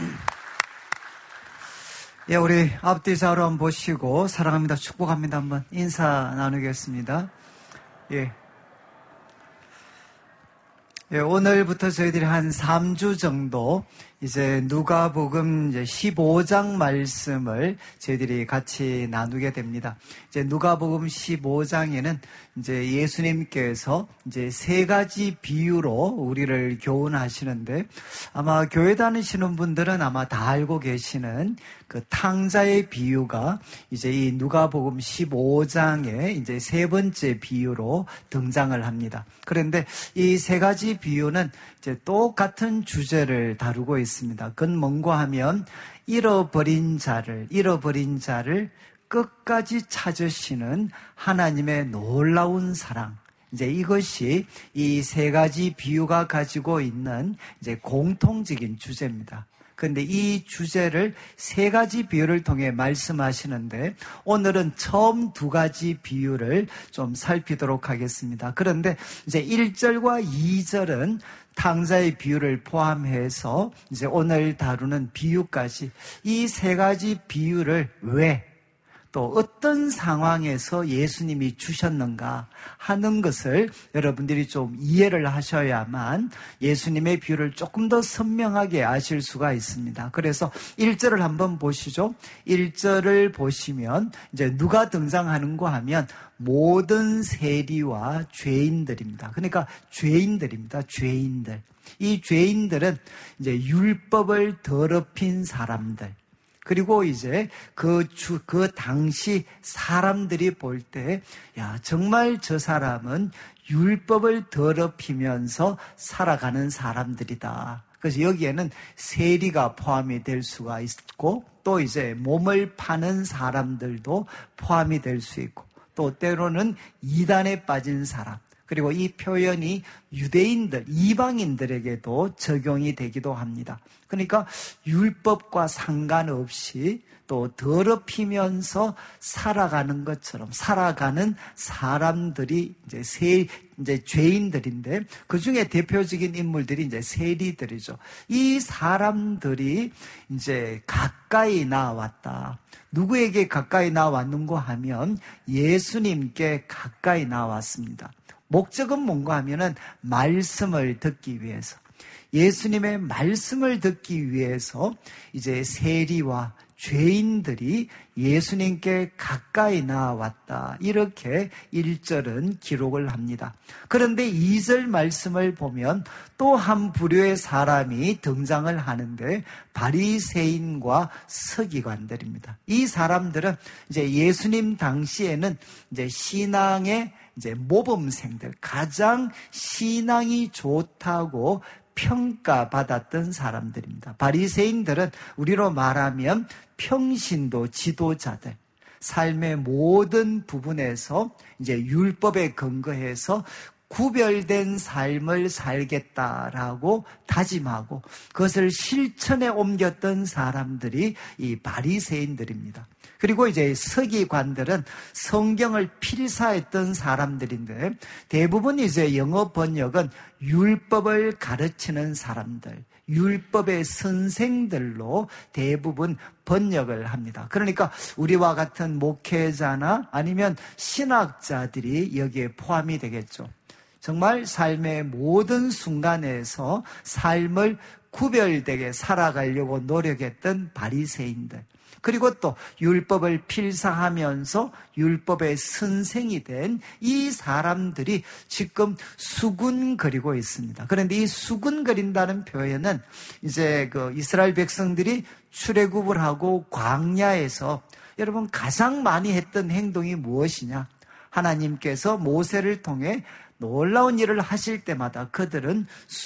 예, 우리 앞뒤 좌우로 한번 보시고 사랑합니다, 축복합니다 한번 인사 나누겠습니다. 예. 예, 오늘부터 저희들이 한 삼 주 정도 이제 누가복음 이제 십오 장 말씀을 저희들이 같이 나누게 됩니다. 이제 누가복음 십오 장에는 이제 예수님께서 이제 세 가지 비유로 우리를 교훈하시는데, 아마 교회 다니시는 분들은 아마 다 알고 계시는 그 탕자의 비유가 이제 이 누가복음 십오 장에 이제 세 번째 비유로 등장을 합니다. 그런데 이 세 가지 비유는 이제 똑같은 주제를 다루고 있습니다. 그건 뭔가 하면 잃어버린 자를, 잃어버린 자를 끝까지 찾으시는 하나님의 놀라운 사랑. 이제 이것이 이 세 가지 비유가 가지고 있는 이제 공통적인 주제입니다. 그런데 이 주제를 세 가지 비유를 통해 말씀하시는데, 오늘은 처음 두 가지 비유를 좀 살피도록 하겠습니다. 그런데 이제 일 절과 이 절은 탕자의 비유를 포함해서 이제 오늘 다루는 비유까지 이 세 가지 비유를 왜, 또 어떤 상황에서 예수님이 주셨는가 하는 것을 여러분들이 좀 이해를 하셔야만 예수님의 비유를 조금 더 선명하게 아실 수가 있습니다. 그래서 일 절을 한번 보시죠. 일 절을 보시면 이제 누가 등장하는가 하면 모든 세리와 죄인들입니다. 그러니까 죄인들입니다. 죄인들. 이 죄인들은 이제 율법을 더럽힌 사람들. 그리고 이제 그 주, 그 당시 사람들이 볼 때, 야, 정말 저 사람은 율법을 더럽히면서 살아가는 사람들이다. 그래서 여기에는 세리가 포함이 될 수가 있고, 또 이제 몸을 파는 사람들도 포함이 될 수 있고, 또 때로는 이단에 빠진 사람, 그리고 이 표현이 유대인들, 이방인들에게도 적용이 되기도 합니다. 그러니까 율법과 상관없이 또 더럽히면서 살아가는 것처럼 살아가는 사람들이 이제 세, 이제 죄인들인데, 그 중에 대표적인 인물들이 이제 세리들이죠. 이 사람들이 이제 가까이 나왔다. 누구에게 가까이 나왔는가 하면 예수님께 가까이 나왔습니다. 목적은 뭔가 하면은 말씀을 듣기 위해서, 예수님의 말씀을 듣기 위해서 이제 세리와 죄인들이 예수님께 가까이 나왔다. 이렇게 일 절은 기록을 합니다. 그런데 이 절 말씀을 보면 또 한 부류의 사람이 등장을 하는데, 바리새인과 서기관들입니다. 이 사람들은 이제 예수님 당시에는 이제 신앙의 이제 모범생들, 가장 신앙이 좋다고 평가받았던 사람들입니다. 바리새인들은 우리로 말하면 평신도 지도자들, 삶의 모든 부분에서 이제 율법에 근거해서 구별된 삶을 살겠다라고 다짐하고 그것을 실천에 옮겼던 사람들이 이 바리새인들입니다. 그리고 이제 서기관들은 성경을 필사했던 사람들인데, 대부분 이제 영어 번역은 율법을 가르치는 사람들, 율법의 선생들로 대부분 번역을 합니다. 그러니까 우리와 같은 목회자나 아니면 신학자들이 여기에 포함이 되겠죠. 정말 삶의 모든 순간에서 삶을 구별되게 살아가려고 노력했던 바리새인들, 그리고 또 율법을 필사하면서 율법의 선생이 된 이 사람들이 지금 수군거리고 있습니다. 그런데 이 수군거린다는 표현은 이제 그 이스라엘 백성들이 출애굽을 하고 광야에서 여러분 가장 많이 했던 행동이 무엇이냐? 하나님께서 모세를 통해 놀라운 일을 하실 때마다 그들은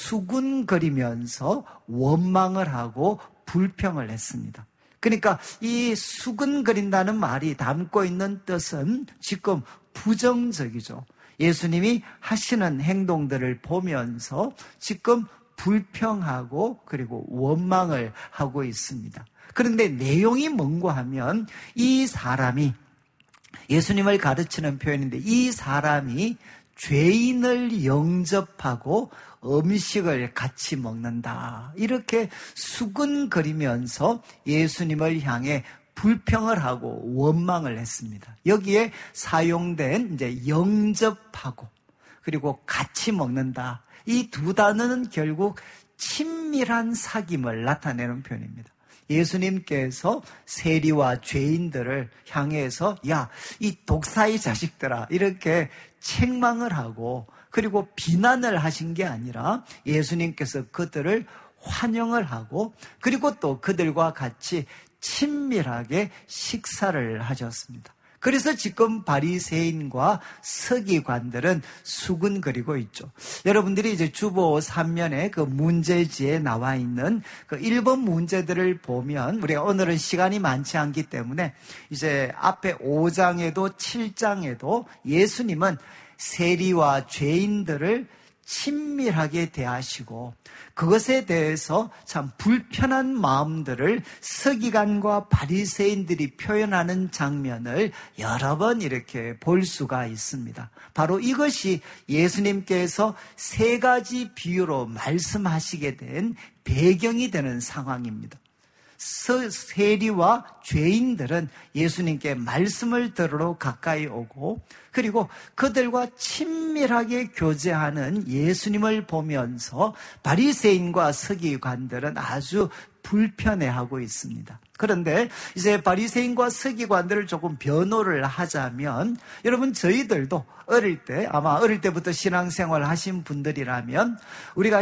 수군거리면서 원망을 하고 불평을 했습니다. 그러니까 이 수근거린다는 말이 담고 있는 뜻은 지금 부정적이죠. 예수님이 하시는 행동들을 보면서 지금 불평하고 그리고 원망을 하고 있습니다. 그런데 내용이 뭔가 하면 이 사람이, 예수님을 가르치는 표현인데, 이 사람이 죄인을 영접하고 음식을 같이 먹는다. 이렇게 수근거리면서 예수님을 향해 불평을 하고 원망을 했습니다. 여기에 사용된 이제 영접하고 그리고 같이 먹는다. 이 두 단어는 결국 친밀한 사귐을 나타내는 표현입니다. 예수님께서 세리와 죄인들을 향해서 야, 이 독사의 자식들아 이렇게 책망을 하고 그리고 비난을 하신 게 아니라 예수님께서 그들을 환영을 하고 그리고 또 그들과 같이 친밀하게 식사를 하셨습니다. 그래서 지금 바리새인과 서기관들은 수군거리고 있죠. 여러분들이 이제 주보 삼 면에 그 문제지에 나와 있는 그 일 번 문제들을 보면 우리가 오늘은 시간이 많지 않기 때문에 이제 앞에 오 장에도 칠 장에도 예수님은 세리와 죄인들을 친밀하게 대하시고 그것에 대해서 참 불편한 마음들을 서기관과 바리새인들이 표현하는 장면을 여러 번 이렇게 볼 수가 있습니다. 바로 이것이 예수님께서 세 가지 비유로 말씀하시게 된 배경이 되는 상황입니다. 세리와 죄인들은 예수님께 말씀을 들으러 가까이 오고 그리고 그들과 친밀하게 교제하는 예수님을 보면서 바리새인과 서기관들은 아주 불편해하고 있습니다. 그런데 이제 바리새인과 서기관들을 조금 변호를 하자면 여러분 저희들도 어릴 때 아마 어릴 때부터 신앙생활을 하신 분들이라면 우리가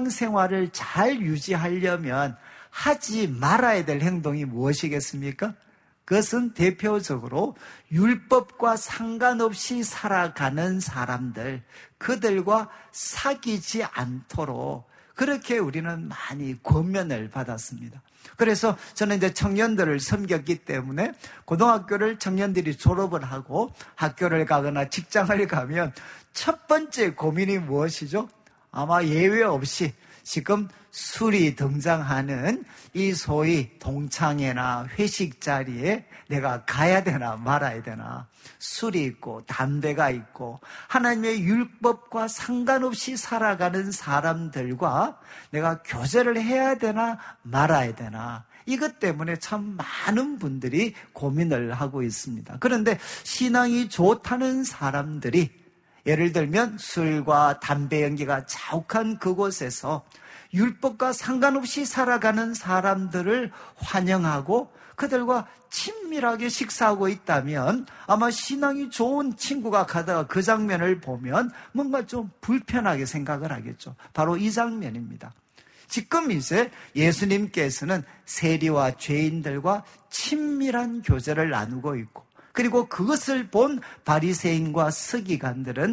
신앙생활을 잘 유지하려면 하지 말아야 될 행동이 무엇이겠습니까? 그것은 대표적으로 율법과 상관없이 살아가는 사람들, 그들과 사귀지 않도록 그렇게 우리는 많이 권면을 받았습니다. 그래서 저는 이제 청년들을 섬겼기 때문에 고등학교를 청년들이 졸업을 하고 학교를 가거나 직장을 가면 첫 번째 고민이 무엇이죠? 아마 예외 없이 지금 술이 등장하는 이 소위 동창회나 회식 자리에 내가 가야 되나 말아야 되나, 술이 있고 담배가 있고 하나님의 율법과 상관없이 살아가는 사람들과 내가 교제를 해야 되나 말아야 되나, 이것 때문에 참 많은 분들이 고민을 하고 있습니다. 그런데 신앙이 좋다는 사람들이 예를 들면 술과 담배 연기가 자욱한 그곳에서 율법과 상관없이 살아가는 사람들을 환영하고 그들과 친밀하게 식사하고 있다면 아마 신앙이 좋은 친구가 가다가 그 장면을 보면 뭔가 좀 불편하게 생각을 하겠죠. 바로 이 장면입니다. 지금 이제 예수님께서는 세리와 죄인들과 친밀한 교제를 나누고 있고 그리고 그것을 본 바리새인과 서기관들은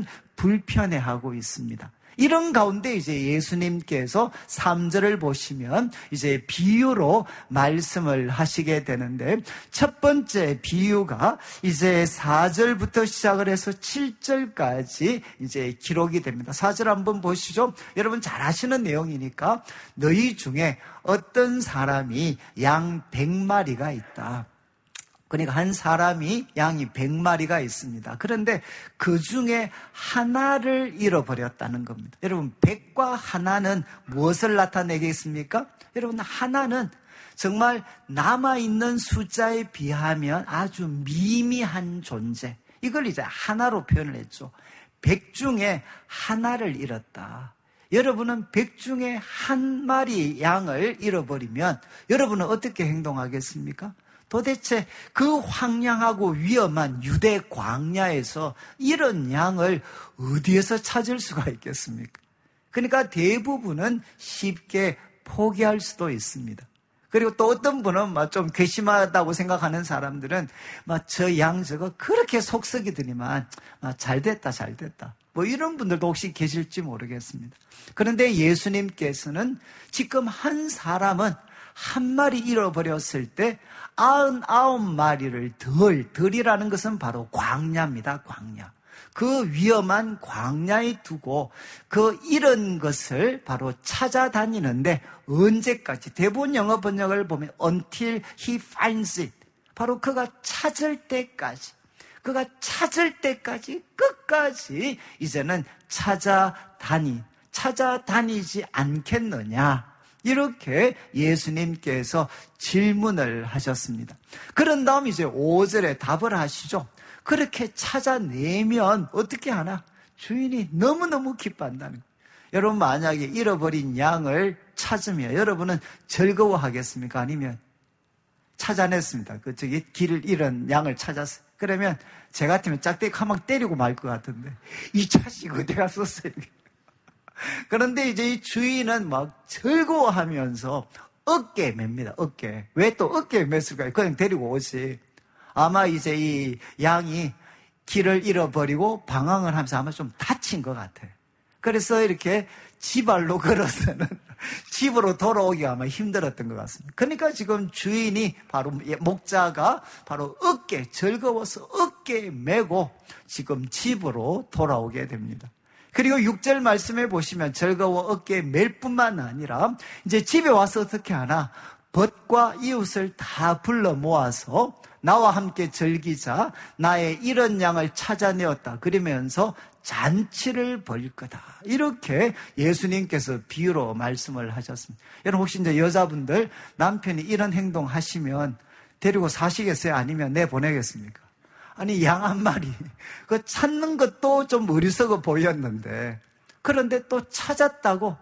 불편해하고 있습니다. 이런 가운데 이제 예수님께서 삼 절을 보시면 이제 비유로 말씀을 하시게 되는데, 첫 번째 비유가 이제 사 절부터 시작을 해서 칠 절까지 이제 기록이 됩니다. 사 절 한번 보시죠. 여러분 잘 아시는 내용이니까. 너희 중에 어떤 사람이 양 백 마리가 있다. 그러니까 한 사람이 양이 백 마리가 있습니다. 그런데 그 중에 하나를 잃어버렸다는 겁니다. 여러분, 백과 하나는 무엇을 나타내겠습니까? 여러분, 하나는 정말 남아있는 숫자에 비하면 아주 미미한 존재. 이걸 이제 하나로 표현을 했죠. 백 중에 하나를 잃었다. 여러분은 백 중에 한 마리 양을 잃어버리면 여러분은 어떻게 행동하겠습니까? 도대체 그 황량하고 위험한 유대 광야에서 이런 양을 어디에서 찾을 수가 있겠습니까? 그러니까 대부분은 쉽게 포기할 수도 있습니다. 그리고 또 어떤 분은 막 좀 괘씸하다고 생각하는 사람들은 막 저 양 저거 그렇게 속썩이더니만 잘 됐다 잘 됐다 뭐 이런 분들도 혹시 계실지 모르겠습니다. 그런데 예수님께서는 지금 한 사람은 한 마리 잃어버렸을 때 아흔아홉 마리를 덜, 덜이라는 것은 바로 광야입니다. 광야. 그 위험한 광야에 두고 그 잃은 것을 바로 찾아다니는데 언제까지? 대부분 영어 번역을 보면 until he finds it. 바로 그가 찾을 때까지, 그가 찾을 때까지 끝 끝까지 이제는 찾아다니, 찾아다니지 않겠느냐. 이렇게 예수님께서 질문을 하셨습니다. 그런 다음 이제 오 절에 답을 하시죠. 그렇게 찾아내면 어떻게 하나? 주인이 너무너무 기뻐한다는 거예요. 여러분 만약에 잃어버린 양을 찾으면 여러분은 즐거워하겠습니까? 아니면 찾아냈습니다. 그 저기 길을 잃은 양을 찾았어요. 그러면 제 같으면 짝대기 한 방 때리고 말 것 같은데 이 자식 어디 갔었어요? 그런데 이제 이 주인은 막 즐거워하면서 어깨에 맵니다. 어깨. 왜 또 어깨에 맸을까요? 그냥 데리고 오지. 아마 이제 이 양이 길을 잃어버리고 방황을 하면서 아마 좀 다친 것 같아요. 그래서 이렇게 지발로 걸어서는 집으로 돌아오기가 아마 힘들었던 것 같습니다. 그러니까 지금 주인이 바로 목자가 바로 어깨, 즐거워서 어깨에 메고 지금 집으로 돌아오게 됩니다. 그리고 육 절 말씀해 보시면 즐거워 어깨에 맬 뿐만 아니라 이제 집에 와서 어떻게 하나? 벗과 이웃을 다 불러 모아서 나와 함께 즐기자. 나의 잃은 양을 찾아내었다. 그러면서 잔치를 벌일 거다. 이렇게 예수님께서 비유로 말씀을 하셨습니다. 여러분 혹시 이제 여자분들 남편이 이런 행동 하시면 데리고 사시겠어요? 아니면 내보내겠습니까? 아니 양 한 마리 그 찾는 것도 좀 어리석어 보였는데 그런데 또 찾았다고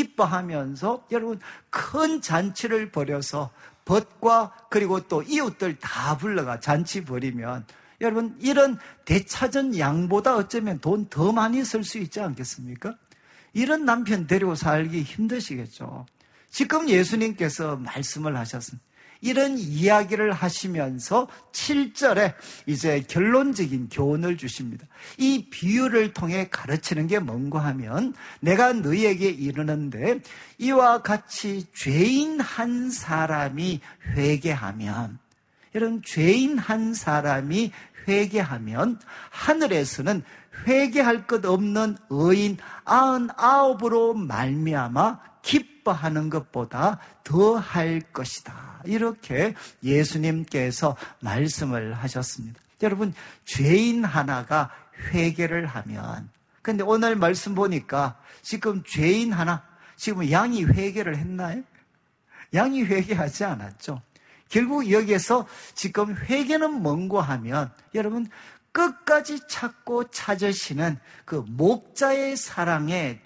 기뻐하면서 여러분 큰 잔치를 벌여서 벗과 그리고 또 이웃들 다 불러가 잔치 벌이면 여러분 이런 되찾은 양보다 어쩌면 돈 더 많이 쓸 수 있지 않겠습니까? 이런 남편 데리고 살기 힘드시겠죠. 지금 예수님께서 말씀을 하셨습니다. 이런 이야기를 하시면서 칠 절에 이제 결론적인 교훈을 주십니다. 이 비유를 통해 가르치는 게 뭔가 하면 내가 너희에게 이르는데 이와 같이 죄인 한 사람이 회개하면 여러분 죄인 한 사람이 회개하면 하늘에서는 회개할 것 없는 의인 아흔아홉으로 말미암아 기뻐하는 것보다 더 할 것이다. 이렇게 예수님께서 말씀을 하셨습니다. 여러분 죄인 하나가 회개를 하면 근데 오늘 말씀 보니까 지금 죄인 하나 지금 양이 회개를 했나요? 양이 회개하지 않았죠. 결국 여기에서 지금 회개는 뭔고 하면 여러분 끝까지 찾고 찾으시는 그 목자의 사랑에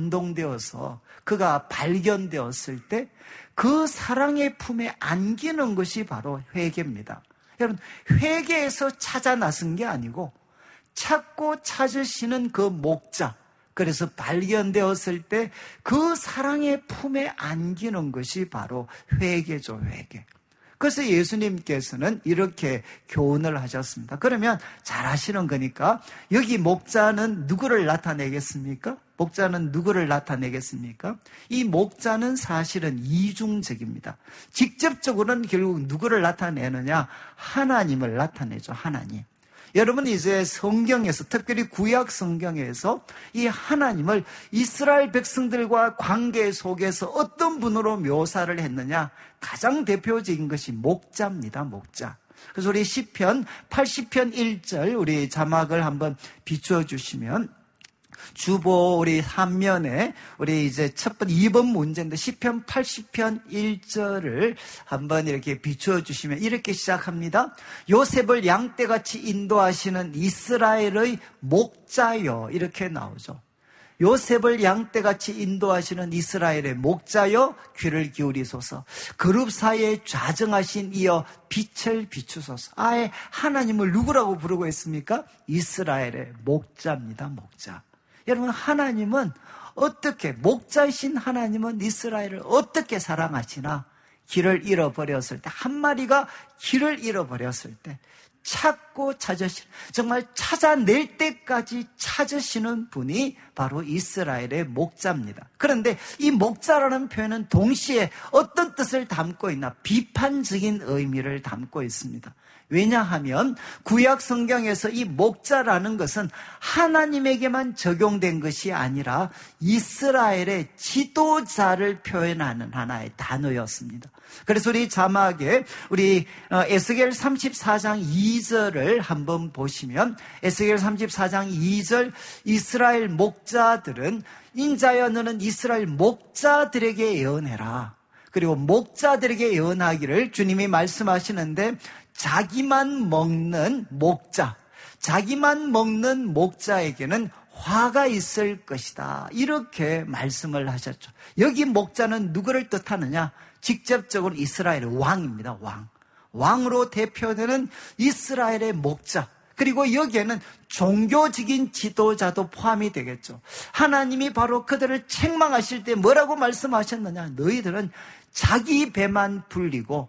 감동되어서 그가 발견되었을 때 그 사랑의 품에 안기는 것이 바로 회개입니다. 여러분 회개에서 찾아 나선 게 아니고 찾고 찾으시는 그 목자 그래서 발견되었을 때 그 사랑의 품에 안기는 것이 바로 회개죠. 회개. 그래서 예수님께서는 이렇게 교훈을 하셨습니다. 그러면 잘 아시는 거니까 여기 목자는 누구를 나타내겠습니까? 목자는 누구를 나타내겠습니까? 이 목자는 사실은 이중적입니다. 직접적으로는 결국 누구를 나타내느냐? 하나님을 나타내죠. 하나님. 여러분 이제 성경에서 특별히 구약 성경에서 이 하나님을 이스라엘 백성들과 관계 속에서 어떤 분으로 묘사를 했느냐? 가장 대표적인 것이 목자입니다. 목자. 그래서 우리 시편 팔십 편 일 절 우리 자막을 한번 비추어 주시면 주보 우리 삼면에 우리 이제 첫 번 이 번 문제인데 시편 팔십 편 일 절을 한번 이렇게 비추어 주시면 이렇게 시작합니다. 요셉을 양떼같이 인도하시는 이스라엘의 목자여 이렇게 나오죠. 요셉을 양떼같이 인도하시는 이스라엘의 목자여 귀를 기울이소서. 그룹 사이에 좌정하신 이여 빛을 비추소서. 아예 하나님을 누구라고 부르고 있습니까? 이스라엘의 목자입니다. 목자. 여러분 하나님은 어떻게 목자이신 하나님은 이스라엘을 어떻게 사랑하시나? 길을 잃어버렸을 때 한 마리가 길을 잃어버렸을 때 찾고 찾으시는 정말 찾아낼 때까지 찾으시는 분이 바로 이스라엘의 목자입니다. 그런데 이 목자라는 표현은 동시에 어떤 뜻을 담고 있나? 비판적인 의미를 담고 있습니다. 왜냐하면 구약 성경에서 이 목자라는 것은 하나님에게만 적용된 것이 아니라 이스라엘의 지도자를 표현하는 하나의 단어였습니다. 그래서 우리 자막에 우리 에스겔 삼십사 장 이 절을 한번 보시면, 에스겔 삼십사 장 이 절, 이스라엘 목자들은 인자여 너는 이스라엘 목자들에게 예언해라. 그리고 목자들에게 예언하기를 주님이 말씀하시는데, 자기만 먹는 목자, 자기만 먹는 목자에게는 화가 있을 것이다, 이렇게 말씀을 하셨죠. 여기 목자는 누구를 뜻하느냐? 직접적으로 이스라엘의 왕입니다. 왕. 왕으로 대표되는 이스라엘의 목자. 그리고 여기에는 종교적인 지도자도 포함이 되겠죠. 하나님이 바로 그들을 책망하실 때 뭐라고 말씀하셨느냐? 너희들은 자기 배만 불리고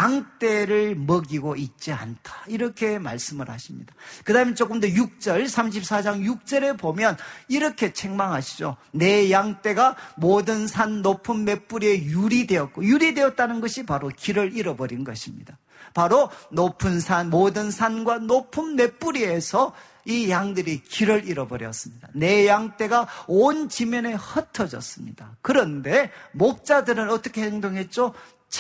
양떼를 먹이고 있지 않다, 이렇게 말씀을 하십니다. 그 다음에 조금 더 육 절, 삼십사 장 육 절에 보면 이렇게 책망하시죠. 내 양떼가 모든 산 높은 맷뿌리에 유리되었고, 유리되었다는 것이 바로 길을 잃어버린 것입니다. 바로 높은 산, 모든 산과 높은 맷뿌리에서 이 양들이 길을 잃어버렸습니다. 내 양떼가 온 지면에 흩어졌습니다. 그런데 목자들은 어떻게 행동했죠?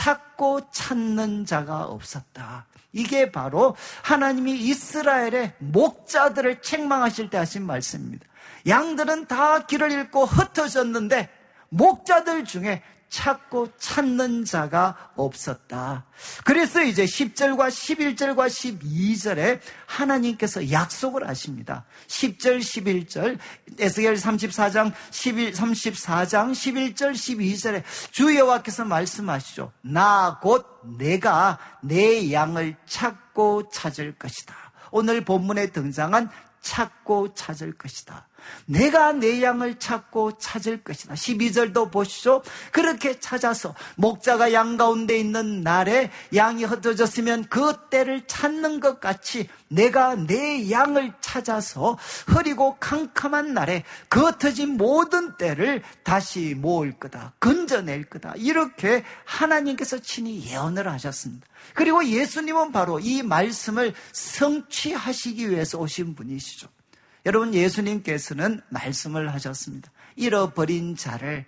찾고 찾는 자가 없었다. 이게 바로 하나님이 이스라엘의 목자들을 책망하실 때 하신 말씀입니다. 양들은 다 길을 잃고 흩어졌는데 목자들 중에 찾고 찾는 자가 없었다. 그래서 이제 십 절과 십일 절과 십이 절에 하나님께서 약속을 하십니다. 십 절, 십일 절, 에스겔 삼십사 장, 십일, 삼십사 장, 십일 절, 십이 절에 주 여호와께서 말씀하시죠. 나 곧 내가 내 양을 찾고 찾을 것이다. 오늘 본문에 등장한 찾고 찾을 것이다. 내가 내 양을 찾고 찾을 것이다. 십이 절도 보시죠. 그렇게 찾아서 목자가 양 가운데 있는 날에 양이 흩어졌으면 그 때를 찾는 것 같이 내가 내 양을 찾아서 흐리고 캄캄한 날에 그 흩어진 모든 때를 다시 모을 거다, 건져낼 거다, 이렇게 하나님께서 친히 예언을 하셨습니다. 그리고 예수님은 바로 이 말씀을 성취하시기 위해서 오신 분이시죠. 여러분, 예수님께서는 말씀을 하셨습니다. 잃어버린 자를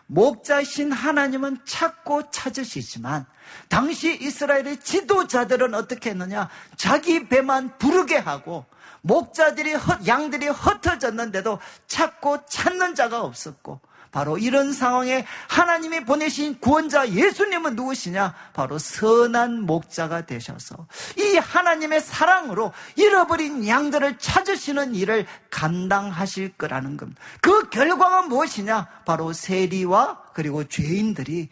목자신 하나님은 찾고 찾으시지만 당시 이스라엘의 지도자들은 어떻게 했느냐? 자기 배만 부르게 하고 목자들이 헛, 양들이 흩어졌는데도 찾고 찾는 자가 없었고, 바로 이런 상황에 하나님이 보내신 구원자 예수님은 누구시냐? 바로 선한 목자가 되셔서 이 하나님의 사랑으로 잃어버린 양들을 찾으시는 일을 감당하실 거라는 겁니다. 그 결과가 무엇이냐? 바로 세리와 그리고 죄인들이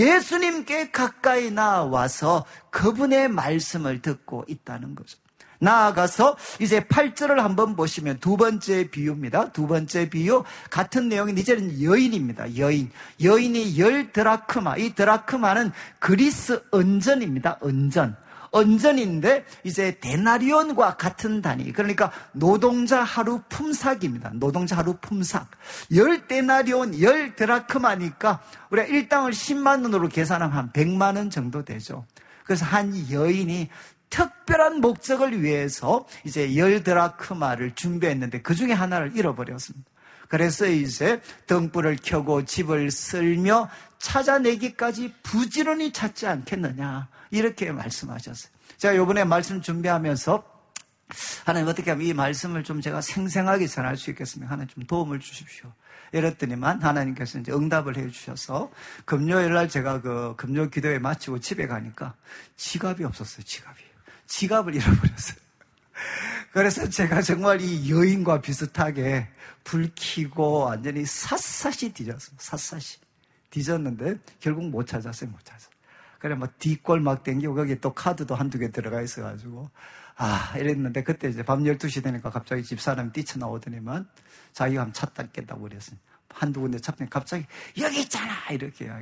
예수님께 가까이 나와서 그분의 말씀을 듣고 있다는 거죠. 나아가서 이제 팔 절을 한번 보시면 두 번째 비유입니다. 두 번째 비유, 같은 내용인 이제는 여인입니다. 여인. 여인이 열 드라크마. 이 드라크마는 그리스 은전입니다. 은전. 은전인데 이제 데나리온과 같은 단위. 그러니까 노동자 하루 품삯입니다. 노동자 하루 품삯. 열 데나리온, 열 드라크마니까 우리가 일당을 십만 원으로 계산하면 한 백만 원 정도 되죠. 그래서 한 여인이 특별한 목적을 위해서 이제 열 드라크마를 준비했는데 그 중에 하나를 잃어버렸습니다. 그래서 이제 등불을 켜고 집을 쓸며 찾아내기까지 부지런히 찾지 않겠느냐, 이렇게 말씀하셨어요. 제가 이번에 말씀 준비하면서 하나님, 어떻게 하면 이 말씀을 좀 제가 생생하게 전할 수 있겠습니까? 하나님 좀 도움을 주십시오. 이랬더니만 하나님께서 이제 응답을 해 주셔서 금요일 날 제가 그 금요 기도회 마치고 집에 가니까 지갑이 없었어요. 지갑이. 지갑을 잃어버렸어요. 그래서 제가 정말 이 여인과 비슷하게 불 켜고 완전히 샅샅이 뒤졌어요. 샅샅이 뒤졌는데 결국 못 찾았어요. 못 찾았어요. 그래 뭐 뒷골 막 땡기고 거기에 또 카드도 한두 개 들어가 있어가지고 아 이랬는데, 그때 이제 밤 열두 시 되니까 갑자기 집사람이 뛰쳐나오더니만 자기가 한번 찾겠다고 그랬어요. 한두 군데 찾더니 갑자기 여기 있잖아 이렇게 이야기.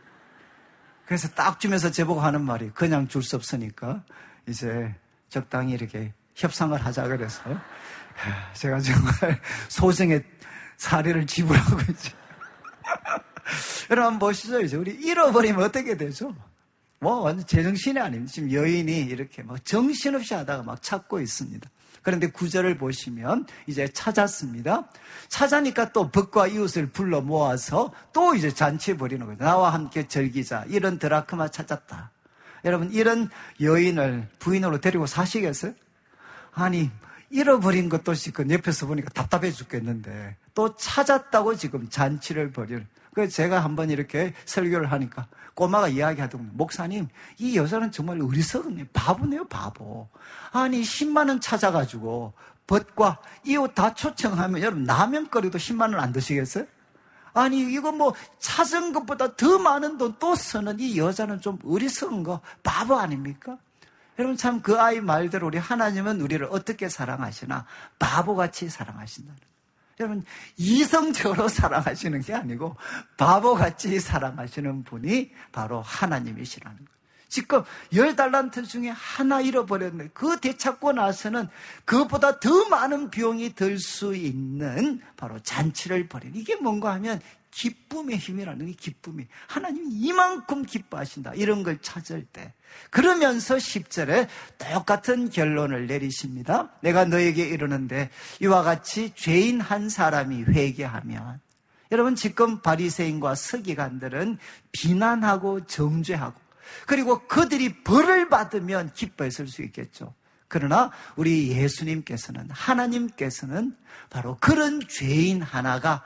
그래서 딱 주면서 제보고 하는 말이, 그냥 줄 수 없으니까 이제 적당히 이렇게 협상을 하자 그래서 제가 정말 소정의 사례를 지불하고 있죠. 여러분 보시죠. 이제 우리 잃어버리면 어떻게 되죠? 뭐 완전 제정신이 아닙니다. 지금 여인이 이렇게 막 정신없이 하다가 막 찾고 있습니다. 그런데 구절을 보시면 이제 찾았습니다. 찾으니까 또 벗과 이웃을 불러 모아서 또 이제 잔치해 버리는 거예요. 나와 함께 즐기자. 이런 드라크마 찾았다. 여러분, 이런 여인을 부인으로 데리고 사시겠어요? 아니, 잃어버린 것도 지금 옆에서 보니까 답답해 죽겠는데 또 찾았다고 지금 잔치를 벌이는. 그래서 제가 한번 이렇게 설교를 하니까 꼬마가 이야기하더군요. 목사님, 이 여자는 정말 어리석네. 바보네요, 바보. 아니, 십만 원 찾아가지고 벗과 이웃 다 초청하면 여러분 라면거리도 십만 원 안 드시겠어요? 아니, 이거 뭐 찾은 것보다 더 많은 돈 또 쓰는 이 여자는 좀 어리석은 거 바보 아닙니까? 여러분, 참 그 아이 말대로 우리 하나님은 우리를 어떻게 사랑하시나? 바보같이 사랑하신다는 거예요. 여러분, 이성적으로 사랑하시는 게 아니고 바보같이 사랑하시는 분이 바로 하나님이시라는 거예요. 지금 열 달란트 중에 하나 잃어버렸는데 그 되찾고 나서는 그것보다 더 많은 비용이 들 수 있는 바로 잔치를 벌이는, 이게 뭔가 하면 기쁨의 힘이라는 게, 기쁨이 하나님이 이만큼 기뻐하신다 이런 걸 찾을 때, 그러면서 십 절에 똑같은 결론을 내리십니다. 내가 너에게 이르는데 이와 같이 죄인 한 사람이 회개하면. 여러분, 지금 바리새인과 서기관들은 비난하고 정죄하고 그리고 그들이 벌을 받으면 기뻐했을 수 있겠죠. 그러나 우리 예수님께서는, 하나님께서는 바로 그런 죄인 하나가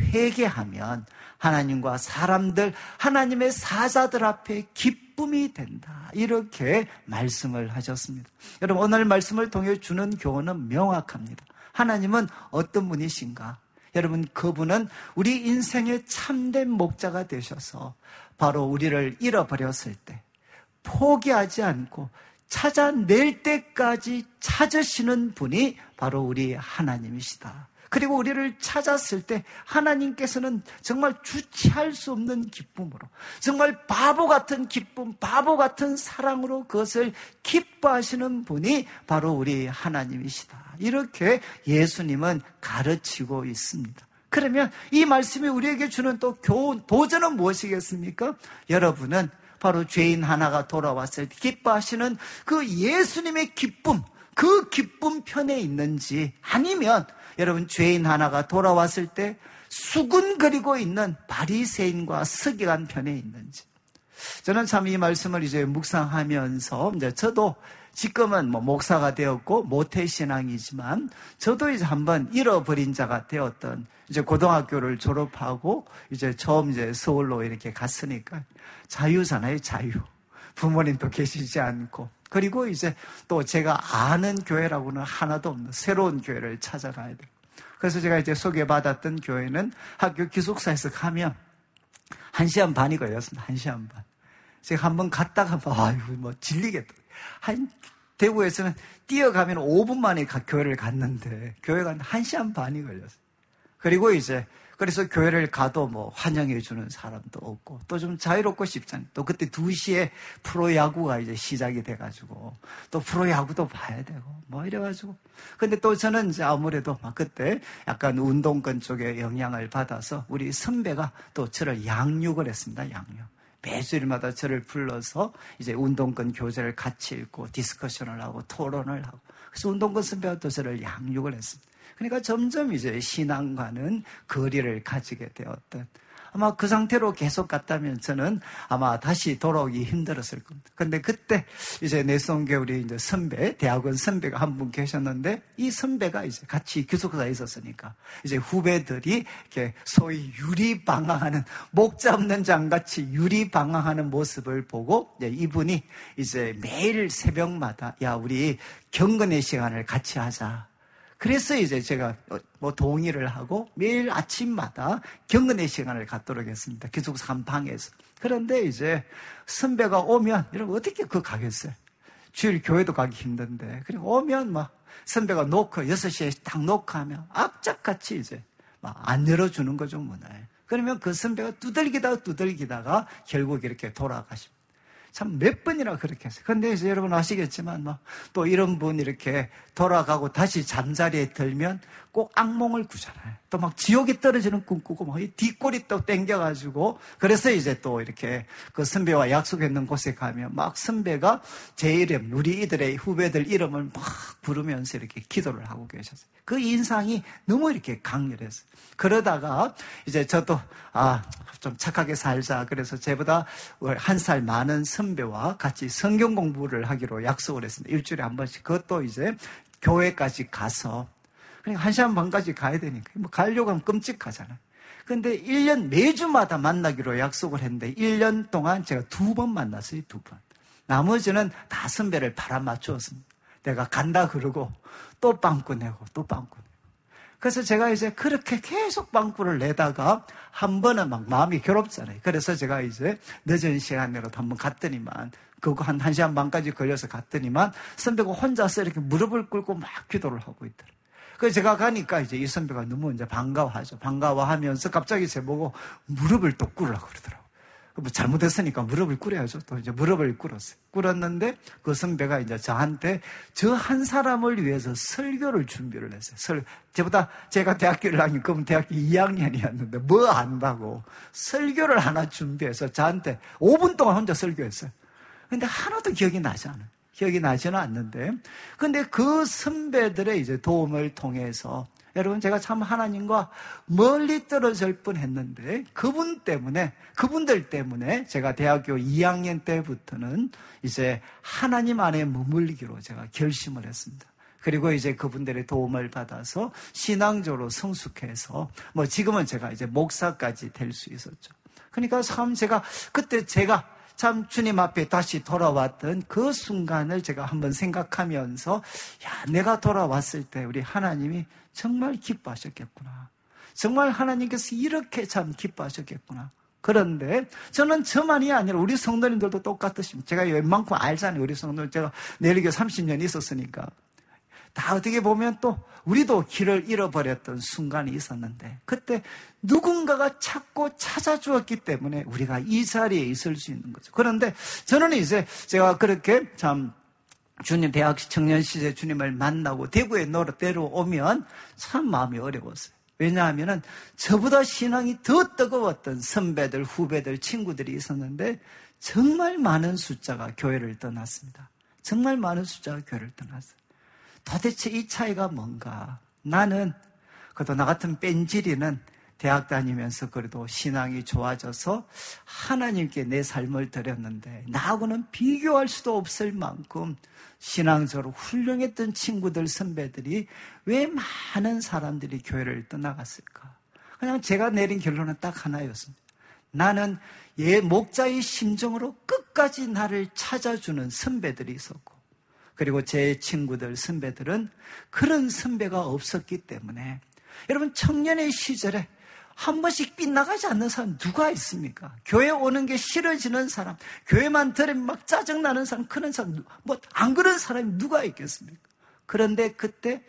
회개하면 하나님과 사람들, 하나님의 사자들 앞에 기쁨이 된다, 이렇게 말씀을 하셨습니다. 여러분, 오늘 말씀을 통해 주는 교훈은 명확합니다. 하나님은 어떤 분이신가? 여러분, 그분은 우리 인생의 참된 목자가 되셔서 바로 우리를 잃어버렸을 때 포기하지 않고 찾아낼 때까지 찾으시는 분이 바로 우리 하나님이시다. 그리고 우리를 찾았을 때 하나님께서는 정말 주체할 수 없는 기쁨으로, 정말 바보 같은 기쁨, 바보 같은 사랑으로 그것을 기뻐하시는 분이 바로 우리 하나님이시다. 이렇게 예수님은 가르치고 있습니다. 그러면 이 말씀이 우리에게 주는 또 교훈, 도전은 무엇이겠습니까? 여러분은 바로 죄인 하나가 돌아왔을 때 기뻐하시는 그 예수님의 기쁨, 그 기쁨 편에 있는지, 아니면 여러분 죄인 하나가 돌아왔을 때 수군거리고 있는 바리새인과 서기관 편에 있는지. 저는 참 이 말씀을 이제 묵상하면서, 이제 저도 지금은 뭐 목사가 되었고 모태신앙이지만 저도 이제 한번 잃어버린 자가 되었던, 이제 고등학교를 졸업하고 이제 처음 이제 서울로 이렇게 갔으니까 자유잖아요, 자유. 부모님도 계시지 않고. 그리고 이제 또 제가 아는 교회라고는 하나도 없는 새로운 교회를 찾아가야 돼요. 그래서 제가 이제 소개받았던 교회는 학교 기숙사에서 가면 한 시간 반이 걸렸습니다. 한 시간 반. 제가 한번 갔다가 아유 뭐 질리겠다. 한 대구에서는 뛰어가면 오 분 만에 교회를 갔는데 교회가 한 시간 반이 걸렸어요. 그리고 이제 그래서 교회를 가도 뭐 환영해 주는 사람도 없고 또 좀 자유롭고 싶잖아요. 또 그때 두 시에 프로야구가 이제 시작이 돼가지고 또 프로야구도 봐야 되고 뭐 이래가지고. 근데 또 저는 이제 아무래도 막 그때 약간 운동권 쪽에 영향을 받아서 우리 선배가 또 저를 양육을 했습니다. 양육. 매주일마다 저를 불러서 이제 운동권 교재를 같이 읽고 디스커션을 하고 토론을 하고. 그래서 운동권 선배가 또 저를 양육을 했습니다. 그러니까 점점 이제 신앙과는 거리를 가지게 되었던, 아마 그 상태로 계속 갔다면 저는 아마 다시 돌아오기 힘들었을 겁니다. 근데 그때 이제 내성교 우리 이제 선배, 대학원 선배가 한 분 계셨는데, 이 선배가 이제 같이 기숙사에 있었으니까 이제 후배들이 이렇게 소위 유리방황하는, 목자 없는 장같이 유리방황하는 모습을 보고 이제 이분이 이제 매일 새벽마다 야, 우리 경건의 시간을 같이 하자. 그래서 이제 제가 뭐 동의를 하고 매일 아침마다 경건의 시간을 갖도록 했습니다. 기숙사 한 방에서. 그런데 이제 선배가 오면, 여러분 어떻게 그거 가겠어요? 주일 교회도 가기 힘든데. 그리고 오면 막 선배가 놓고 여섯 시에 딱 놓고 하면 악착같이 이제 막 안 열어주는 거죠, 문을. 그러면 그 선배가 두들기다가 두들기다가 결국 이렇게 돌아가십니다. 참 몇 번이나 그렇게 했어요. 근데 이제 여러분 아시겠지만, 뭐, 또 이런 분 이렇게 돌아가고 다시 잠자리에 들면 꼭 악몽을 꾸잖아요. 또 막 지옥에 떨어지는 꿈 꾸고, 막 이 뒷골이 또 땡겨가지고, 그래서 이제 또 이렇게 그 선배와 약속했는 곳에 가면 막 선배가 제 이름, 우리 이들의 후배들 이름을 막 부르면서 이렇게 기도를 하고 계셨어요. 그 인상이 너무 이렇게 강렬했어요. 그러다가 이제 저도, 아, 좀 착하게 살자. 그래서 제보다 한 살 많은 선배와 같이 성경 공부를 하기로 약속을 했습니다. 일주일에 한 번씩. 그것도 이제 교회까지 가서, 그러니까 한 시간 반까지 가야 되니까, 뭐 가려고 하면 끔찍하잖아요. 근데 일 년 매주마다 만나기로 약속을 했는데, 일 년 동안 제가 두 번 만났어요, 두 번. 나머지는 다 선배를 바람맞추었습니다. 내가 간다 그러고, 또 빵꾸 내고, 또 빵꾸 내고. 그래서 제가 이제 그렇게 계속 빵꾸를 내다가 한 번은 막 마음이 괴롭잖아요. 그래서 제가 이제 늦은 시간으로 한번 갔더니만, 그거 한 한 시간 반까지 걸려서 갔더니만 선배가 혼자서 이렇게 무릎을 꿇고 막 기도를 하고 있더라고요. 그래서 제가 가니까 이제 이 선배가 너무 이제 반가워하죠. 반가워하면서 갑자기 제보고 무릎을 또 꿇으라고 그러더라고요. 뭐 잘못했으니까 무릎을 꿇어야죠. 또 이제 무릎을 꿇었어요. 꿇었는데 그 선배가 이제 저한테 저 한 사람을 위해서 설교를 준비를 했어요. 설, 저보다 제가 대학교를 다니고 그분 대학교 이 학년이었는데 뭐 안다고 설교를 하나 준비해서 저한테 오 분 동안 혼자 설교했어요. 근데 하나도 기억이 나지 않아요. 기억이 나지는 않는데. 근데 그 선배들의 이제 도움을 통해서 여러분, 제가 참 하나님과 멀리 떨어질 뻔 했는데, 그분 때문에, 그분들 때문에 제가 대학교 이 학년 때부터는 이제 하나님 안에 머물기로 제가 결심을 했습니다. 그리고 이제 그분들의 도움을 받아서 신앙적으로 성숙해서, 뭐 지금은 제가 이제 목사까지 될 수 있었죠. 그러니까 참 제가, 그때 제가 참 주님 앞에 다시 돌아왔던 그 순간을 제가 한번 생각하면서, 야, 내가 돌아왔을 때 우리 하나님이 정말 기뻐하셨겠구나. 정말 하나님께서 이렇게 참 기뻐하셨겠구나. 그런데 저는 저만이 아니라 우리 성도님들도 똑같으십니다. 제가 웬만큼 알잖아요. 우리 성도님, 제가 내리교 삼십 년 있었으니까. 다 어떻게 보면 또 우리도 길을 잃어버렸던 순간이 있었는데, 그때 누군가가 찾고 찾아주었기 때문에 우리가 이 자리에 있을 수 있는 거죠. 그런데 저는 이제 제가 그렇게 참 주님 대학 청년 시절 주님을 만나고 대구에 내려오면 참 마음이 어려웠어요. 왜냐하면은 저보다 신앙이 더 뜨거웠던 선배들, 후배들, 친구들이 있었는데 정말 많은 숫자가 교회를 떠났습니다. 정말 많은 숫자가 교회를 떠났어요. 도대체 이 차이가 뭔가? 나는, 그래도 나 같은 뺀질이는 대학 다니면서 그래도 신앙이 좋아져서 하나님께 내 삶을 드렸는데, 나하고는 비교할 수도 없을 만큼 신앙적으로 훌륭했던 친구들, 선배들이 왜 많은 사람들이 교회를 떠나갔을까? 그냥 제가 내린 결론은 딱 하나였습니다. 나는 예, 목자의 심정으로 끝까지 나를 찾아주는 선배들이 있었고, 그리고 제 친구들, 선배들은 그런 선배가 없었기 때문에, 여러분, 청년의 시절에 한 번씩 빗나가지 않는 사람 누가 있습니까? 교회 오는 게 싫어지는 사람, 교회만 들으면 막 짜증나는 사람, 그런 사람, 뭐 안 그런 사람이 누가 있겠습니까? 그런데 그때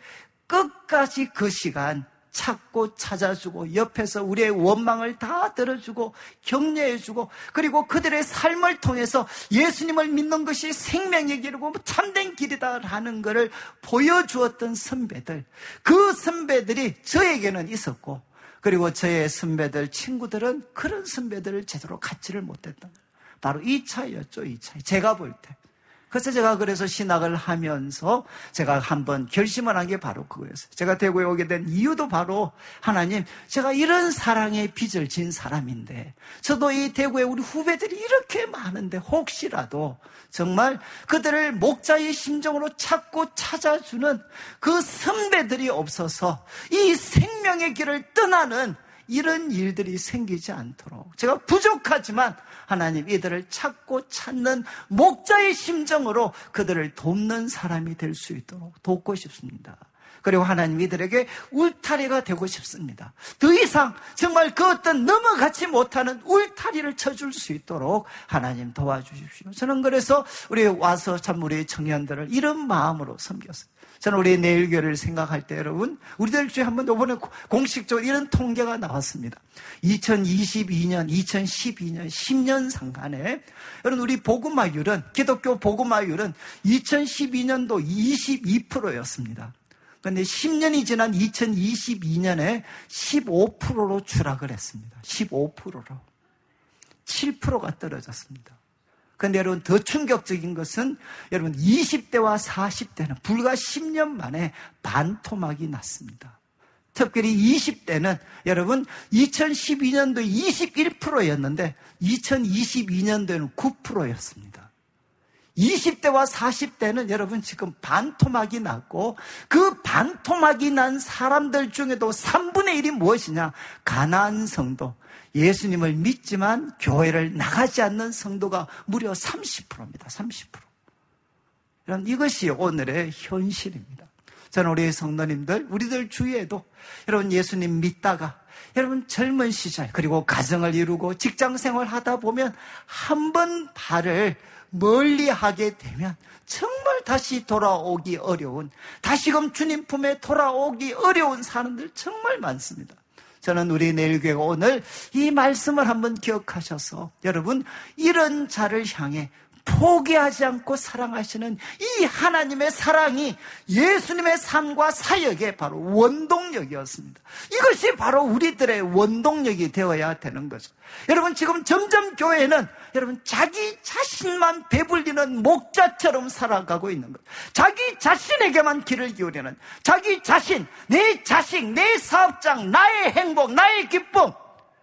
끝까지 그 시간 찾고 찾아주고 옆에서 우리의 원망을 다 들어주고 격려해주고, 그리고 그들의 삶을 통해서 예수님을 믿는 것이 생명의 길이고 참된 길이다라는 것을 보여주었던 선배들, 그 선배들이 저에게는 있었고, 그리고 저의 선배들, 친구들은 그런 선배들을 제대로 갖지를 못했던 거예요. 바로 이 차이였죠, 이 차이. 제가 볼 때. 그래서 제가 그래서 신학을 하면서 제가 한번 결심을 한 게 바로 그거였어요. 제가 대구에 오게 된 이유도 바로, 하나님, 제가 이런 사랑의 빚을 진 사람인데, 저도 이 대구에 우리 후배들이 이렇게 많은데 혹시라도 정말 그들을 목자의 심정으로 찾고 찾아주는 그 선배들이 없어서 이 생명의 길을 떠나는 이런 일들이 생기지 않도록, 제가 부족하지만 하나님, 이들을 찾고 찾는 목자의 심정으로 그들을 돕는 사람이 될 수 있도록 돕고 싶습니다. 그리고 하나님, 이들에게 울타리가 되고 싶습니다. 더 이상 정말 그 어떤 넘어가지 못하는 울타리를 쳐줄 수 있도록 하나님 도와주십시오. 저는 그래서 우리 와서 참 우리 청년들을 이런 마음으로 섬겼어요. 저는 우리 내일교회를 생각할 때 여러분, 우리들 중에 한번 이번에 공식적으로 이런 통계가 나왔습니다. 이천이십이 년, 이천십이 년, 십 년 상간에 여러분 우리 복음화율은, 기독교 복음화율은 이천십이 년도 이십이 퍼센트였습니다. 그런데 십 년이 지난 이천이십이 년에 십오 퍼센트로 추락을 했습니다. 십오 퍼센트로. 칠 퍼센트가 떨어졌습니다. 그런데 여러분 더 충격적인 것은 여러분 이십 대와 사십 대는 불과 십 년 만에 반토막이 났습니다. 특별히 이십 대는 여러분 이천십이 년도 이십일 퍼센트였는데 이천이십이 년도에는 구 퍼센트였습니다. 이십 대와 사십 대는 여러분 지금 반토막이 났고, 그 반토막이 난 사람들 중에도 삼분의 일이 무엇이냐? 가난한 성도, 예수님을 믿지만 교회를 나가지 않는 성도가 무려 삼십 퍼센트입니다. 삼십 퍼센트. 여러분 이것이 오늘의 현실입니다. 저는 우리 성도님들, 우리들 주위에도 여러분 예수님 믿다가 여러분 젊은 시절 그리고 가정을 이루고 직장생활 하다 보면 한 번 발을 멀리 하게 되면 정말 다시 돌아오기 어려운, 다시금 주님 품에 돌아오기 어려운 사람들 정말 많습니다. 저는 우리 내일교회가 오늘 이 말씀을 한번 기억하셔서 여러분 이런 자를 향해 포기하지 않고 사랑하시는 이 하나님의 사랑이 예수님의 삶과 사역의 바로 원동력이었습니다. 이것이 바로 우리들의 원동력이 되어야 되는 거죠. 여러분 지금 점점 교회는 여러분 자기 자신만 배불리는 목자처럼 살아가고 있는 거예요. 자기 자신에게만 귀를 기울이는, 자기 자신, 내 자식, 내 사업장, 나의 행복, 나의 기쁨,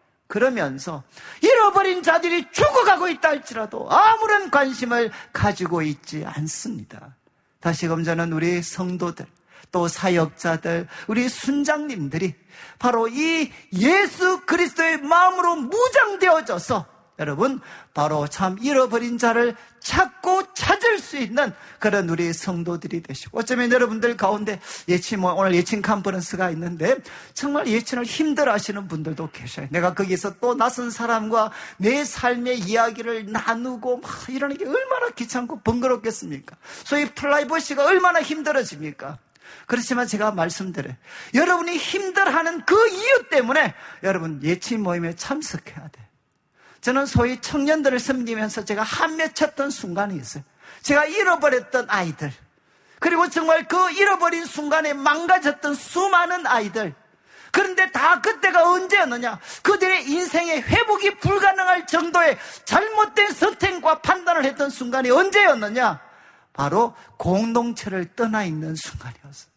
그러면서 잃어버린 자들이 죽어가고 있다 할지라도 아무런 관심을 가지고 있지 않습니다. 다시금 저는 우리 성도들, 또 사역자들, 우리 순장님들이 바로 이 예수 그리스도의 마음으로 무장되어져서 여러분 바로 참 잃어버린 자를 찾고 찾을 수 있는 그런 우리 성도들이 되시고, 어쩌면 여러분들 가운데 예친, 오늘 예친 컨퍼런스가 있는데 정말 예친을 힘들어 하시는 분들도 계셔요. 내가 거기서 또 낯선 사람과 내 삶의 이야기를 나누고 막 이러는 게 얼마나 귀찮고 번거롭겠습니까? 소위 프라이버시가 얼마나 힘들어집니까? 그렇지만 제가 말씀드려요, 여러분이 힘들어하는 그 이유 때문에 여러분 예친 모임에 참석해야 돼요. 저는 소위 청년들을 섬기면서 제가 한맺혔던 순간이 있어요. 제가 잃어버렸던 아이들, 그리고 정말 그 잃어버린 순간에 망가졌던 수많은 아이들, 그런데 다 그때가 언제였느냐? 그들의 인생의 회복이 불가능할 정도의 잘못된 선택과 판단을 했던 순간이 언제였느냐? 바로 공동체를 떠나 있는 순간이었어요.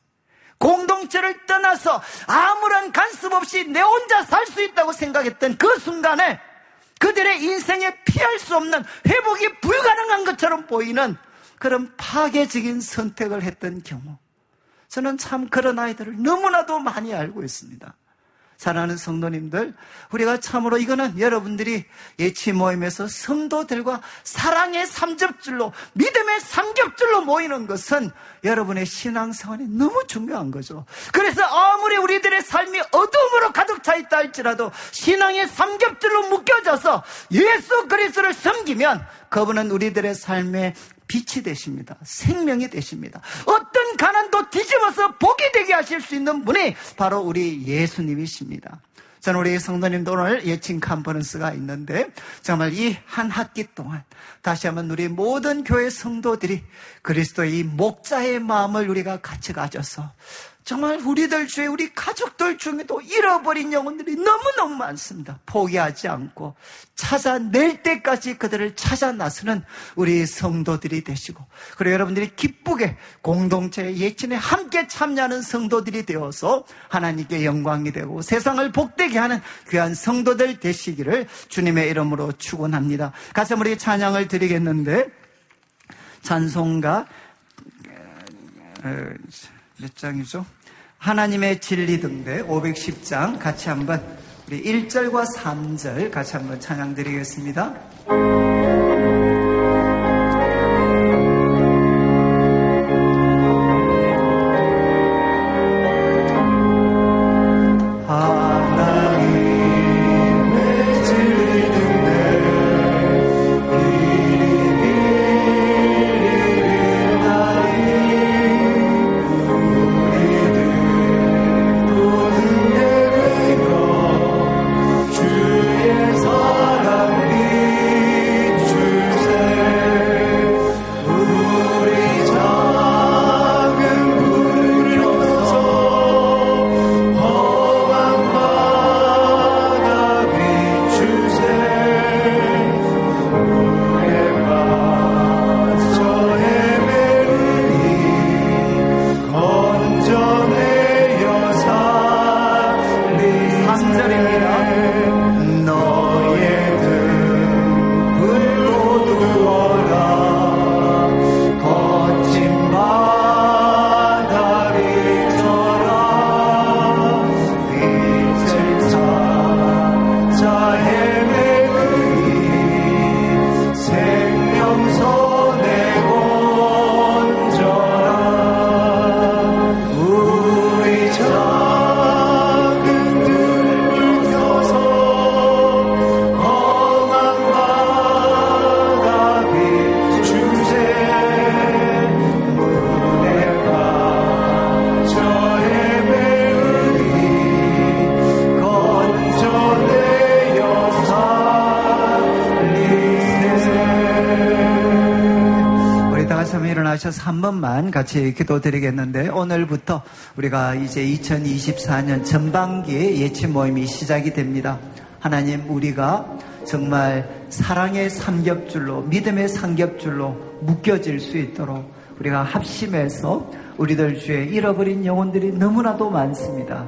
공동체를 떠나서 아무런 간섭 없이 내 혼자 살 수 있다고 생각했던 그 순간에 그들의 인생에 피할 수 없는, 회복이 불가능한 것처럼 보이는 그런 파괴적인 선택을 했던 경우, 저는 참 그런 아이들을 너무나도 많이 알고 있습니다. 사랑하는 성도님들, 우리가 참으로 이거는 여러분들이 예치 모임에서 성도들과 사랑의 삼겹줄로, 믿음의 삼겹줄로 모이는 것은 여러분의 신앙생활이 너무 중요한 거죠. 그래서 아무리 우리들의 삶이 어둠으로 가득 차 있다 할지라도 신앙의 삼겹줄로 묶여져서 예수 그리스도를 섬기면 그분은 우리들의 삶의 빛이 되십니다. 생명이 되십니다. 어떤 가난도 뒤집어서 복이 되게 하실 수 있는 분이 바로 우리 예수님이십니다. 저는 우리 성도님도 오늘 예칭 컨퍼런스가 있는데 정말 이 한 학기 동안 다시 한번 우리 모든 교회 성도들이 그리스도의 이 목자의 마음을 우리가 같이 가져서 정말 우리들 중에, 우리 가족들 중에도 잃어버린 영혼들이 너무너무 많습니다. 포기하지 않고 찾아낼 때까지 그들을 찾아 나서는 우리 성도들이 되시고, 그리고 여러분들이 기쁘게 공동체의 예친에 함께 참여하는 성도들이 되어서 하나님께 영광이 되고 세상을 복되게 하는 귀한 성도들 되시기를 주님의 이름으로 축원합니다. 가서 우리 찬양을 드리겠는데, 찬송가 몇 장이죠? 하나님의 진리 등대 오백십 장 같이 한번 우리 일 절과 삼 절 같이 한번 찬양 드리겠습니다. 하나님의 진리 등대 일어나셔서 한 번만 같이 기도드리겠는데, 오늘부터 우리가 이제 이천이십사 년 전반기에 예치 모임이 시작이 됩니다. 하나님, 우리가 정말 사랑의 삼겹줄로, 믿음의 삼겹줄로 묶여질 수 있도록 우리가 합심해서 우리들 중에 잃어버린 영혼들이 너무나도 많습니다.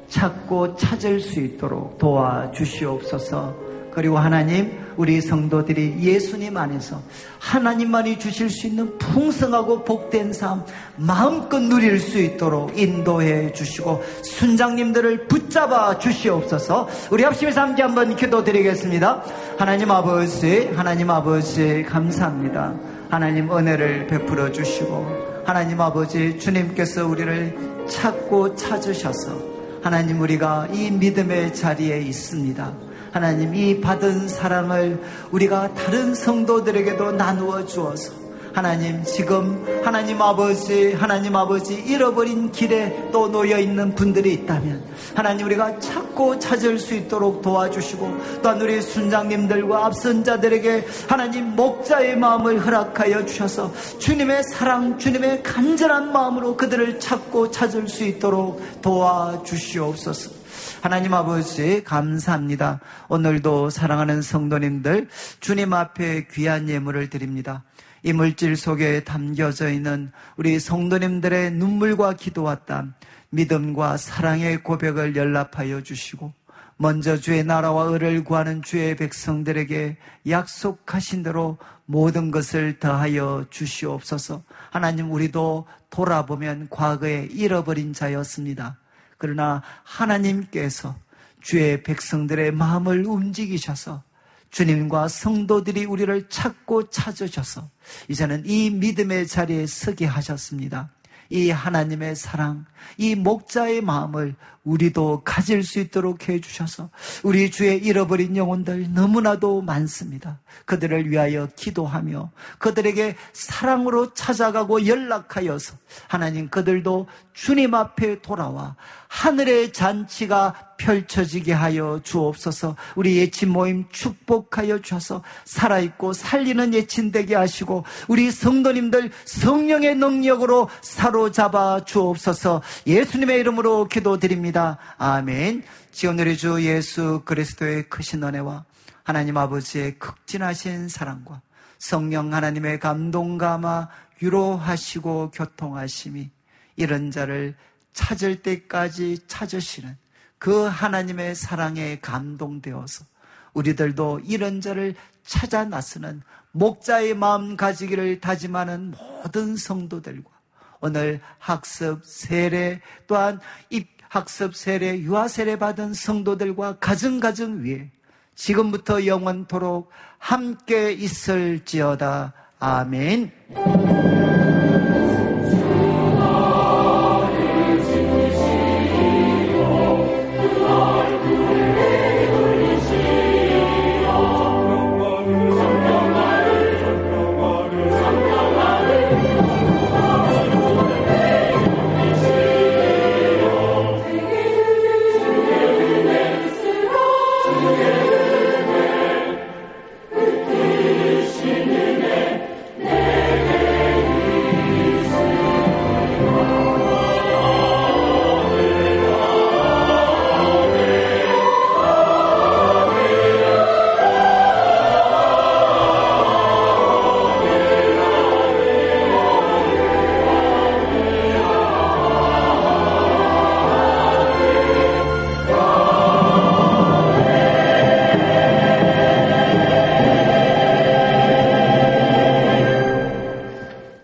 찾고 찾을 수 있도록 도와주시옵소서. 그리고 하나님, 우리 성도들이 예수님 안에서 하나님만이 주실 수 있는 풍성하고 복된 삶 마음껏 누릴 수 있도록 인도해 주시고 순장님들을 붙잡아 주시옵소서. 우리 합심해서 함께 한번 기도드리겠습니다. 하나님 아버지, 하나님 아버지 감사합니다. 하나님 은혜를 베풀어 주시고, 하나님 아버지, 주님께서 우리를 찾고 찾으셔서 하나님, 우리가 이 믿음의 자리에 있습니다. 하나님, 이 받은 사랑을 우리가 다른 성도들에게도 나누어 주어서 하나님, 지금 하나님 아버지, 하나님 아버지 잃어버린 길에 또 놓여있는 분들이 있다면 하나님, 우리가 찾고 찾을 수 있도록 도와주시고, 또한 우리 순장님들과 앞선 자들에게 하나님 목자의 마음을 허락하여 주셔서 주님의 사랑, 주님의 간절한 마음으로 그들을 찾고 찾을 수 있도록 도와주시옵소서. 하나님 아버지 감사합니다. 오늘도 사랑하는 성도님들 주님 앞에 귀한 예물을 드립니다. 이 물질 속에 담겨져 있는 우리 성도님들의 눈물과 기도와 땀, 믿음과 사랑의 고백을 연락하여 주시고, 먼저 주의 나라와 의를 구하는 주의 백성들에게 약속하신 대로 모든 것을 더하여 주시옵소서. 하나님, 우리도 돌아보면 과거에 잃어버린 자였습니다. 그러나 하나님께서 주의 백성들의 마음을 움직이셔서 주님과 성도들이 우리를 찾고 찾으셔서 이제는 이 믿음의 자리에 서게 하셨습니다. 이 하나님의 사랑, 이 목자의 마음을 우리도 가질 수 있도록 해주셔서 우리 주의 잃어버린 영혼들 너무나도 많습니다. 그들을 위하여 기도하며 그들에게 사랑으로 찾아가고 연락하여서 하나님, 그들도 주님 앞에 돌아와 하늘의 잔치가 펼쳐지게 하여 주옵소서. 우리 예친 모임 축복하여 주셔서 살아있고 살리는 예친 되게 하시고 우리 성도님들 성령의 능력으로 사로잡아 주옵소서. 예수님의 이름으로 기도드립니다. 아멘. 지금 우리 주 예수 그리스도의 크신 은혜와 하나님 아버지의 극진하신 사랑과 성령 하나님의 감동 감화 위로하시고 교통하심이 이런 자를 찾을 때까지 찾으시는 그 하나님의 사랑에 감동되어서 우리들도 이런 자를 찾아 나서는 목자의 마음 가지기를 다짐하는 모든 성도들과 오늘 학습 세례 또한 입 학습 세례 유아 세례 받은 성도들과 가정 가정 위에 지금부터 영원토록 함께 있을지어다. 아멘.